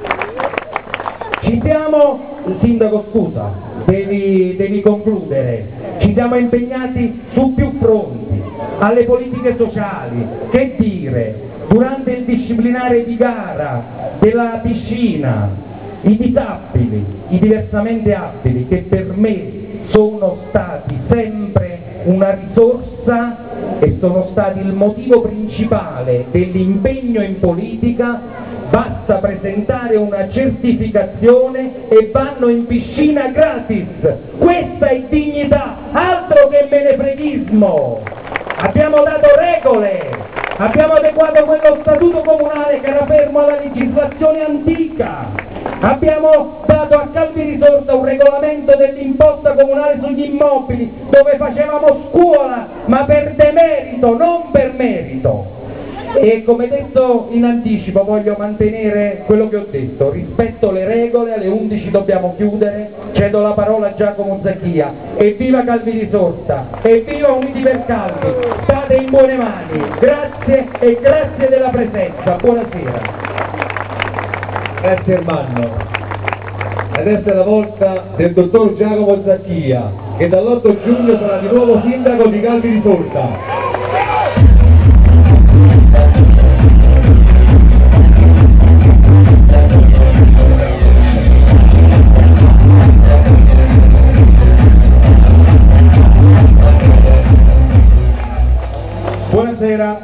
Ci siamo, Sindaco scusa, devi, devi concludere, ci siamo impegnati su più fronti, alle politiche sociali, che dire, durante il disciplinare di gara della piscina, i disabili, i diversamente abili, che per me sono stati sempre una risorsa e sono stati il motivo principale dell'impegno in politica, basta presentare una certificazione e vanno in piscina gratis. Questa è dignità, altro che menefreghismo. Abbiamo dato regole, abbiamo adeguato quello statuto comunale che era fermo alla legislazione antica, abbiamo dato a Calvi Risorsa un regolamento dell'imposta comunale sugli immobili dove facevamo scuola, ma per demerito, non per merito. E come detto in anticipo voglio mantenere quello che ho detto, rispetto le regole, alle undici dobbiamo chiudere, cedo la parola a Giacomo Zacchia. Evviva Calvi Risorsa, evviva Uniti per Calvi, state in buone mani, grazie e grazie della presenza, buonasera. Grazie Ermanno. Adesso è la volta del dottor Giacomo Zacchia, che dall'otto giugno sarà di nuovo sindaco di Calvi Risorsa. Buonasera,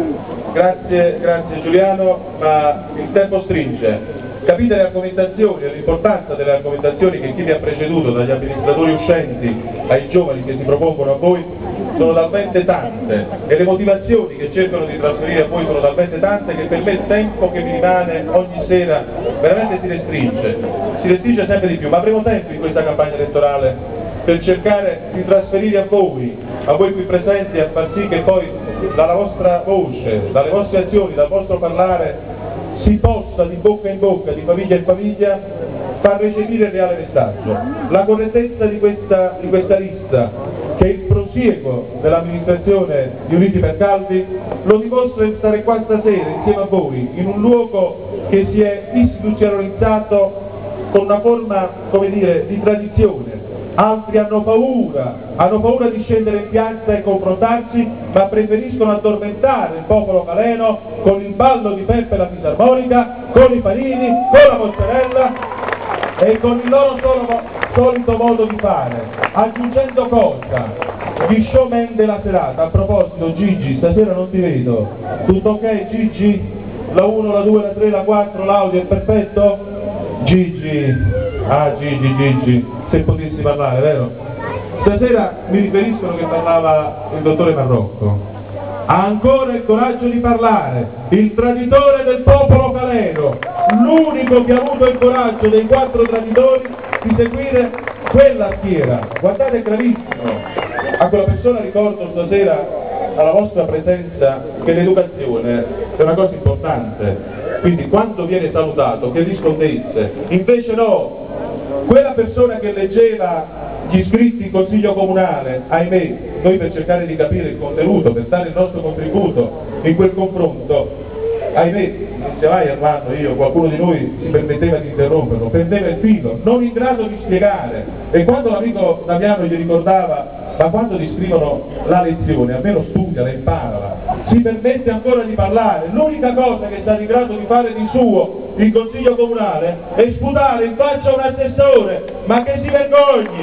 grazie, grazie Giuliano, ma il tempo stringe. Capite le argomentazioni e l'importanza delle argomentazioni che chi mi ha preceduto, dagli amministratori uscenti ai giovani che si propongono a voi, sono talmente tante e le motivazioni che cercano di trasferire a voi sono talmente tante che per me il tempo che mi rimane ogni sera veramente si restringe, si restringe sempre di più, ma avremo tempo in questa campagna elettorale per cercare di trasferire a voi, a voi qui presenti, a far sì che poi dalla vostra voce, dalle vostre azioni, dal vostro parlare si possa di bocca in bocca, di famiglia in famiglia, far recepire il reale messaggio. La correttezza di questa, di questa lista, che è il prosieguo dell'amministrazione di Uniti per Calvi, lo dimostra il stare qua stasera insieme a voi, in un luogo che si è istituzionalizzato con una forma, come dire, di tradizione. Altri hanno paura, hanno paura di scendere in piazza e confrontarsi, ma preferiscono addormentare il popolo caleno con il ballo di Peppe la fisarmonica, con i panini, con la mozzarella e con il loro solo, solito modo di fare, aggiungendo cosa? Gli showman della serata. A proposito Gigi, stasera non ti vedo, tutto ok Gigi? La uno, la due, la tre, la quattro, l'audio è perfetto? Gigi, ah Gigi, Gigi, se potessi parlare, vero? Stasera mi riferiscono che parlava il dottore Marrocco. Ha ancora il coraggio di parlare, il traditore del popolo caleno, l'unico che ha avuto il coraggio dei quattro traditori di seguire quella schiera. Guardate, è gravissimo. A quella persona ricordo stasera, alla vostra presenza, che l'educazione è una cosa importante. quindi quando viene salutato che rispondesse, invece no, quella persona che leggeva gli scritti in consiglio comunale, ahimè, noi per cercare di capire il contenuto, per dare il nostro contributo in quel confronto, ahimè, se vai Armando, io, qualcuno di noi si permetteva di interromperlo, perdeva il filo, non in grado di spiegare, e quando l'amico Damiano gli ricordava ma quando ti scrivono la lezione, almeno studiala, imparala, si permette ancora di parlare, l'unica cosa che è stato in grado di fare di suo il consiglio comunale è sputare in faccia a un assessore, ma che si vergogni!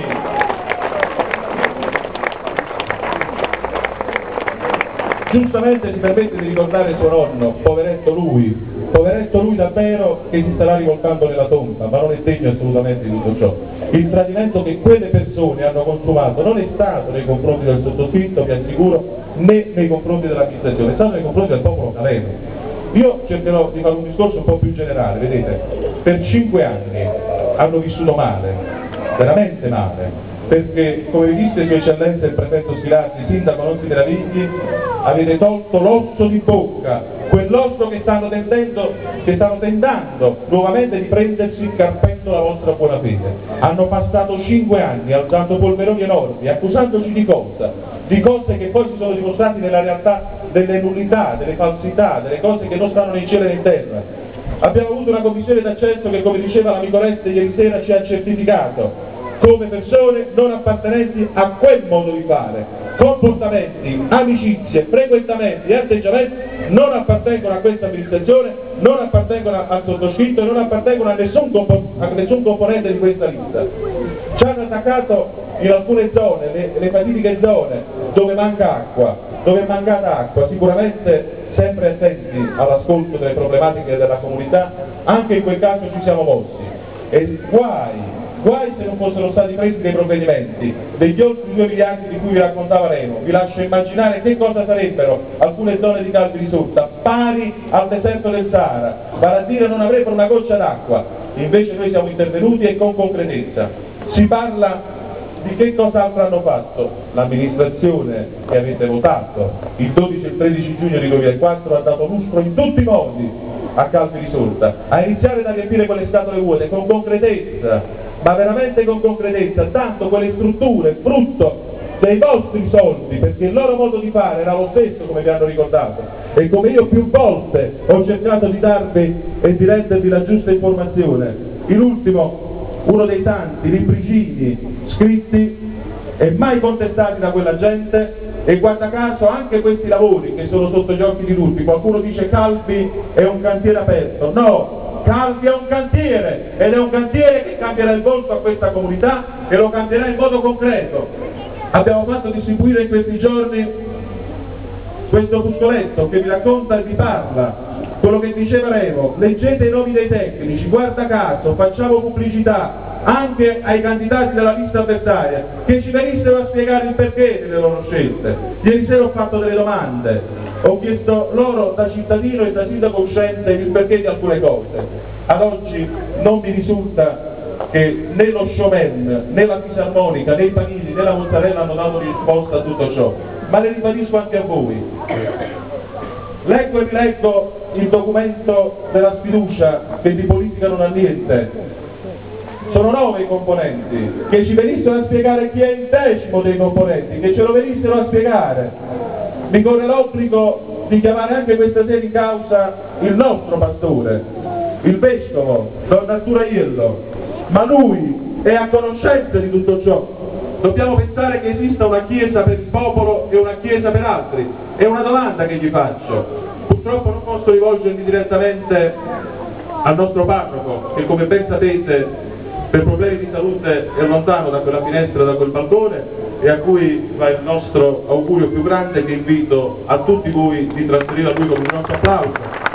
Giustamente si permette di ricordare suo nonno, poveretto lui, poveretto lui davvero, che si starà rivoltando nella tomba, ma non è degno assolutamente di tutto ciò. Il tradimento che quelle persone hanno consumato non è stato nei confronti del sottoscritto, vi assicuro, né nei confronti dell'amministrazione, è stato nei confronti del popolo caleno. Io cercherò di fare un discorso un po' più generale, vedete, per cinque anni hanno vissuto male, veramente male, perché come vi disse Sua Eccellenza il prefetto Schirazzi, sindaco non si meravigli, avete tolto l'osso di bocca, quell'osso che stanno tentando, che stanno tentando nuovamente di prendersi carpendo la vostra buona fede. Hanno passato cinque anni alzando polveroni enormi, accusandoci di cosa? Di cose che poi si sono dimostrate nella realtà delle nullità, delle falsità, delle cose che non stanno né in cielo né in terra. Abbiamo avuto una commissione d'accesso che, come diceva l'amico Leste ieri sera, ci ha certificato come persone non appartenenti a quel modo di fare, comportamenti, amicizie, frequentamenti e atteggiamenti non appartengono a questa amministrazione, non appartengono al sottoscritto e non appartengono a nessun, a nessun componente di questa lista. Ci hanno attaccato in alcune zone, le, le fatidiche zone dove manca acqua, dove è mancata acqua, sicuramente sempre attenti all'ascolto delle problematiche della comunità, anche in quel caso ci siamo mossi e guai Guai se non fossero stati presi dei provvedimenti, degli oltre due miliardi di cui vi raccontava Remo. Vi lascio immaginare che cosa sarebbero alcune zone di Calvi Risulta, pari al deserto del Sahara, vale a dire non avrebbero una goccia d'acqua. Invece noi siamo intervenuti e con concretezza. Si parla di che cos'altro hanno fatto. L'amministrazione che avete votato il dodici e il tredici giugno di duemilaquattro ha dato lustro in tutti i modi a Calvi Risulta, a iniziare da riempire quelle scatole vuote con concretezza, ma veramente con concretezza, dando quelle strutture frutto dei vostri soldi, perché il loro modo di fare era lo stesso, come vi hanno ricordato, e come io più volte ho cercato di darvi e di rendervi la giusta informazione. In ultimo, uno dei tanti libricini scritti e mai contestati da quella gente, e guarda caso anche questi lavori che sono sotto gli occhi di tutti. Qualcuno dice Calvi è un cantiere aperto, no! Calvi è un cantiere, ed è un cantiere che cambierà il volto a questa comunità e lo cambierà in modo concreto. Abbiamo fatto distribuire in questi giorni questo opuscoletto che vi racconta e vi parla, quello che diceva Remo, leggete i nomi dei tecnici, guarda caso, facciamo pubblicità anche ai candidati della lista avversaria, che ci venissero a spiegare il perché delle loro scelte. Ieri sera ho fatto delle domande, ho chiesto loro da cittadino e da sindaco uscente il perché di alcune cose. Ad oggi non mi risulta che né lo showman, né la fisarmonica, né i panini, né la mozzarella hanno dato risposta a tutto ciò, ma le ribadisco anche a voi. Leggo e rileggo il documento della sfiducia che di politica non ha niente. Sono nove i componenti, che ci venissero a spiegare chi è il decimo dei componenti, che ce lo venissero a spiegare. Mi corre l'obbligo di chiamare anche questa sera in causa il nostro pastore, il vescovo, Don Arturo Aiello, ma lui è a conoscenza di tutto ciò. Dobbiamo pensare che esista una chiesa per il popolo e una chiesa per altri. È una domanda che gli faccio. Purtroppo non posso rivolgermi direttamente al nostro parroco, che come ben sapete per problemi di salute è lontano da quella finestra, da quel balcone, e a cui va il nostro augurio più grande, che invito a tutti voi di trasferire a lui con un nostro applauso.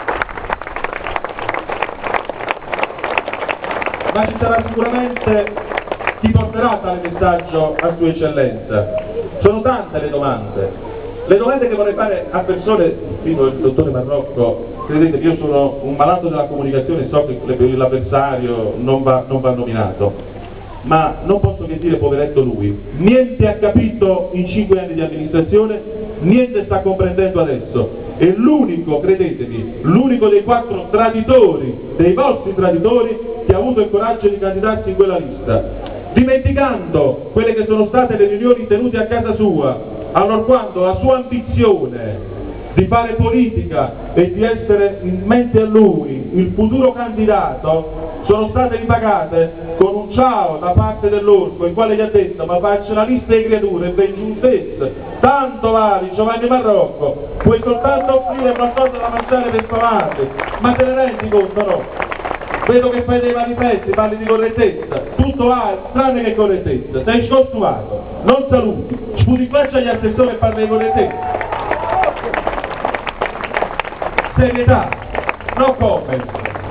Ma ci sarà sicuramente chi porterà tale messaggio a Sua Eccellenza. Sono tante le domande, le domande che vorrei fare a persone, fino il dottore Marrocco, credete che io sono un malato della comunicazione, so che l'avversario non va, non va nominato, ma non posso che dire poveretto lui, niente ha capito in cinque anni di amministrazione, niente sta comprendendo adesso, è l'unico, credetemi, l'unico dei quattro traditori, dei vostri traditori, che ha avuto il coraggio di candidarsi in quella lista, dimenticando quelle che sono state le riunioni tenute a casa sua, allorquando la sua ambizione di fare politica e di essere in mente a lui il futuro candidato sono state ripagate con un ciao da parte dell'orco, il quale gli ha detto: ma faccio la lista di creature e ben giustezza, tanto vali Giovanni Marrocco, puoi soltanto offrire qualcosa da mangiare per sfamarli, ma te ne rendi conto? No? Vedo che fai dei manifesti, parli di correttezza, tutto va tranne che correttezza, sei scostumato, non saluti, sputi faccia agli assessori e parli di correttezza. Serietà, no comment,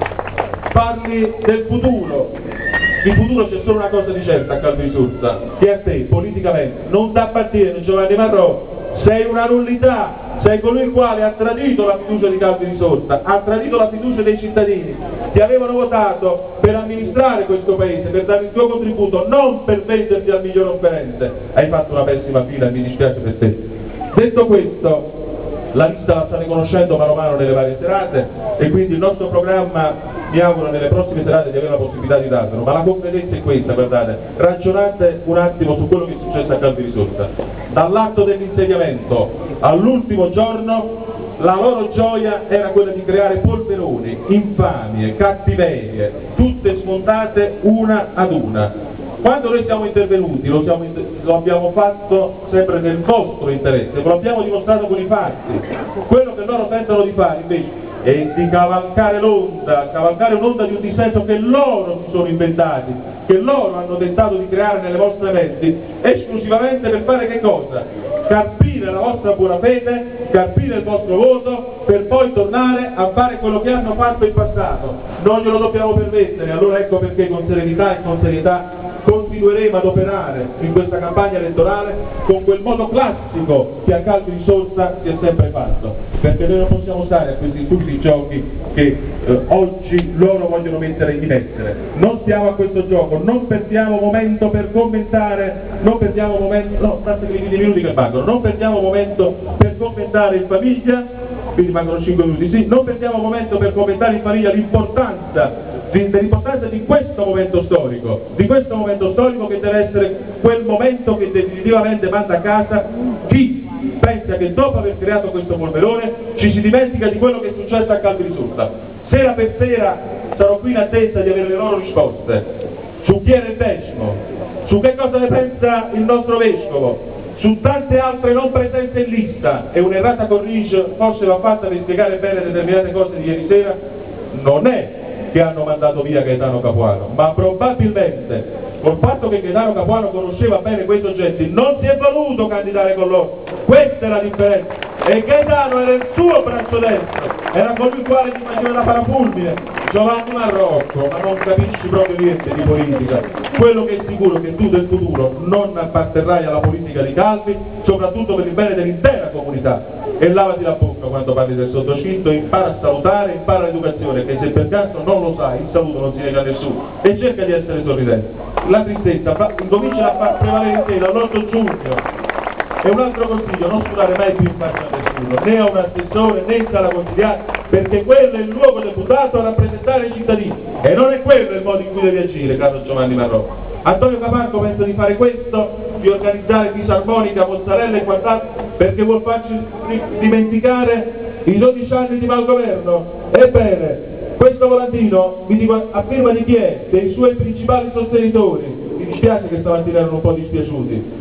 parli del futuro. Il futuro c'è solo una cosa di certa a Calvi Risorsa, che a te politicamente non ti appartiene, Giovanni Marrocco, sei una nullità, sei colui il quale ha tradito la fiducia di Calvi Risorsa, ha tradito la fiducia dei cittadini, ti avevano votato per amministrare questo paese, per dare il tuo contributo, non per venderti al miglior offerente. Hai fatto una pessima fila e mi dispiace per te. Detto questo, la lista la state conoscendo mano a mano nelle varie serate e quindi il nostro programma mi auguro nelle prossime serate di avere la possibilità di darvelo, ma la concretezza è questa, guardate, ragionate un attimo su quello che è successo a Calvi Risorsa. Dall'atto dell'insediamento all'ultimo giorno la loro gioia era quella di creare polveroni, infamie, cattiverie, tutte smontate una ad una. Quando noi siamo intervenuti lo, siamo, lo abbiamo fatto sempre nel vostro interesse, lo abbiamo dimostrato con i fatti. Quello che loro tentano di fare invece è di cavalcare l'onda, cavalcare un'onda di un dissenso che loro si sono inventati, che loro hanno tentato di creare nelle vostre menti, esclusivamente per fare che cosa? Carpire la vostra buona fede, carpire il vostro voto, per poi tornare a fare quello che hanno fatto in passato. Non glielo dobbiamo permettere, allora ecco perché con serenità e con serietà continueremo ad operare in questa campagna elettorale con quel modo classico che a Calvi Risorsa si è sempre fatto, perché noi non possiamo stare a questi stupidi giochi che eh, oggi loro vogliono mettere in essere. Non stiamo a questo gioco, non perdiamo momento per commentare, non perdiamo momento, no, basta che i minuti che mancano, non perdiamo momento per commentare in famiglia, quindi mancano cinque minuti, sì, non perdiamo momento per commentare in famiglia l'importanza dell'importanza di questo momento storico, di questo momento storico che deve essere quel momento che definitivamente manda a casa chi pensa che dopo aver creato questo polverone ci si dimentica di quello che è successo a Calvi Risorsa. Sera per sera sarò qui in attesa di avere le loro risposte su chi era il decimo, su che cosa ne pensa il nostro vescovo, su tante altre non presenze in lista, e un'errata cornice forse va fatta per spiegare bene determinate cose di ieri sera. Non è che hanno mandato via Gaetano Capuano, ma probabilmente col fatto che Gaetano Capuano conosceva bene quei soggetti non si è voluto candidare con loro. Questa è la differenza, e Gaetano era il suo braccio destro, era colui il quale gli faceva da parafulmine. Giovanni Marrocco, ma non capisci proprio niente di politica. Quello che è sicuro è che tu del futuro non apparterrai alla politica di Calvi, soprattutto per il bene dell'intera comunità. E lavati la bocca quando parli del sottoscritto, impara a salutare, impara l'educazione, che se per caso non lo sai, il saluto non si nega a nessuno, e cerca di essere sorridente. La tristezza fa, incomincia a far prevalere in te dall'otto giugno. E un altro consiglio: non sudare mai più in faccia a nessuno, né a un assessore né in sala consigliare, perché quello è il luogo deputato a rappresentare i cittadini, e non è quello il modo in cui devi agire, caro Giovanni Marrocco. Antonio Caparco pensa di fare questo, di organizzare fisarmonica, mozzarella e quant'altro, perché vuol farci dimenticare i dodici anni di malgoverno. Ebbene, questo volantino, vi dico a firma di chi è? Dei suoi principali sostenitori. Mi dispiace che stamattina erano un po' dispiaciuti.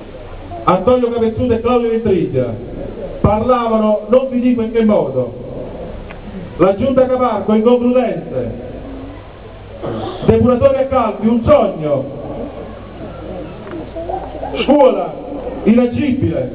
Antonio Capezzone e Claudio Ventriglia parlavano, non vi dico in che modo. La giunta Caparco inconcludente, depuratore a Calvi, un sogno, scuola inagibile,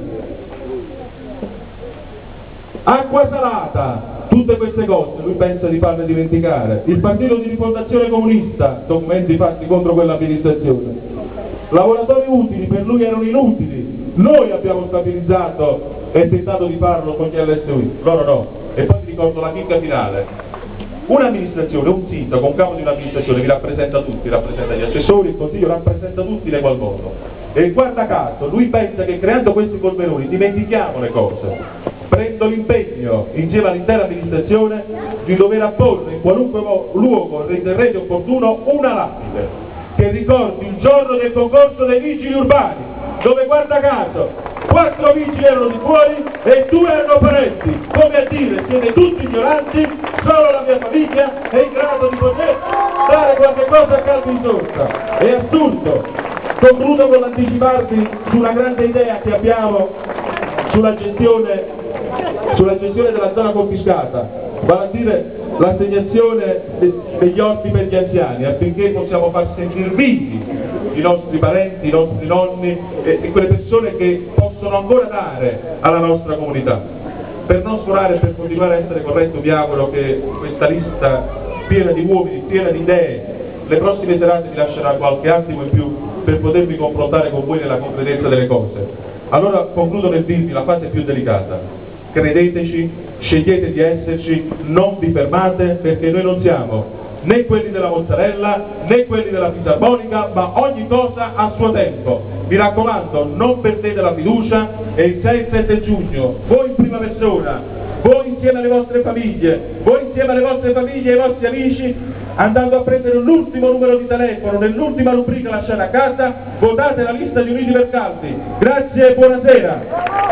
acqua salata, tutte queste cose lui pensa di farle dimenticare. Il partito di rifondazione comunista, documenti fatti contro quell'amministrazione. Lavoratori utili, per lui erano inutili. Noi abbiamo stabilizzato e tentato di farlo con gli L S U I, loro no. E poi vi ricordo la chicca finale: un'amministrazione, un sindaco, un capo di un'amministrazione vi rappresenta tutti, rappresenta gli assessori, il consiglio rappresenta tutti in egual modo. E guarda caso, lui pensa che creando questi polveroni dimentichiamo le cose. prendo l'impegno, insieme all'intera amministrazione, di dover apporre in qualunque luogo riterrete opportuno una lapide che ricordi il giorno del concorso dei vigili urbani, dove guarda caso quattro vigili erano di fuori e due erano parenti, come a dire siete tutti ignoranti, solo la mia famiglia è in grado di poter dare qualche cosa a caldo di sorta. È assurdo. Concludo con l'anticiparvi sulla grande idea che abbiamo sulla gestione sulla gestione della zona confiscata, vale a dire l'assegnazione de degli orti per gli anziani, affinché possiamo far sentire vivi i nostri parenti, i nostri nonni e, e quelle persone che possono ancora dare alla nostra comunità. Per non sforare e per continuare a essere corretto, vi auguro che questa lista piena di uomini, piena di idee, le prossime serate vi lascerà qualche attimo in più per potervi confrontare con voi nella concretezza delle cose. Allora concludo nel dirvi la fase più delicata. Credeteci, scegliete di esserci, non vi fermate, perché noi non siamo né quelli della mozzarella né quelli della fisarmonica, ma ogni cosa a suo tempo. Mi raccomando, non perdete la fiducia e il sei e il sette giugno, voi in prima persona, voi insieme alle vostre famiglie, voi insieme alle vostre famiglie e ai vostri amici, andando a prendere l'ultimo numero di telefono nell'ultima rubrica lasciata a casa, votate la lista di Uniti per Calvi. Grazie e buonasera.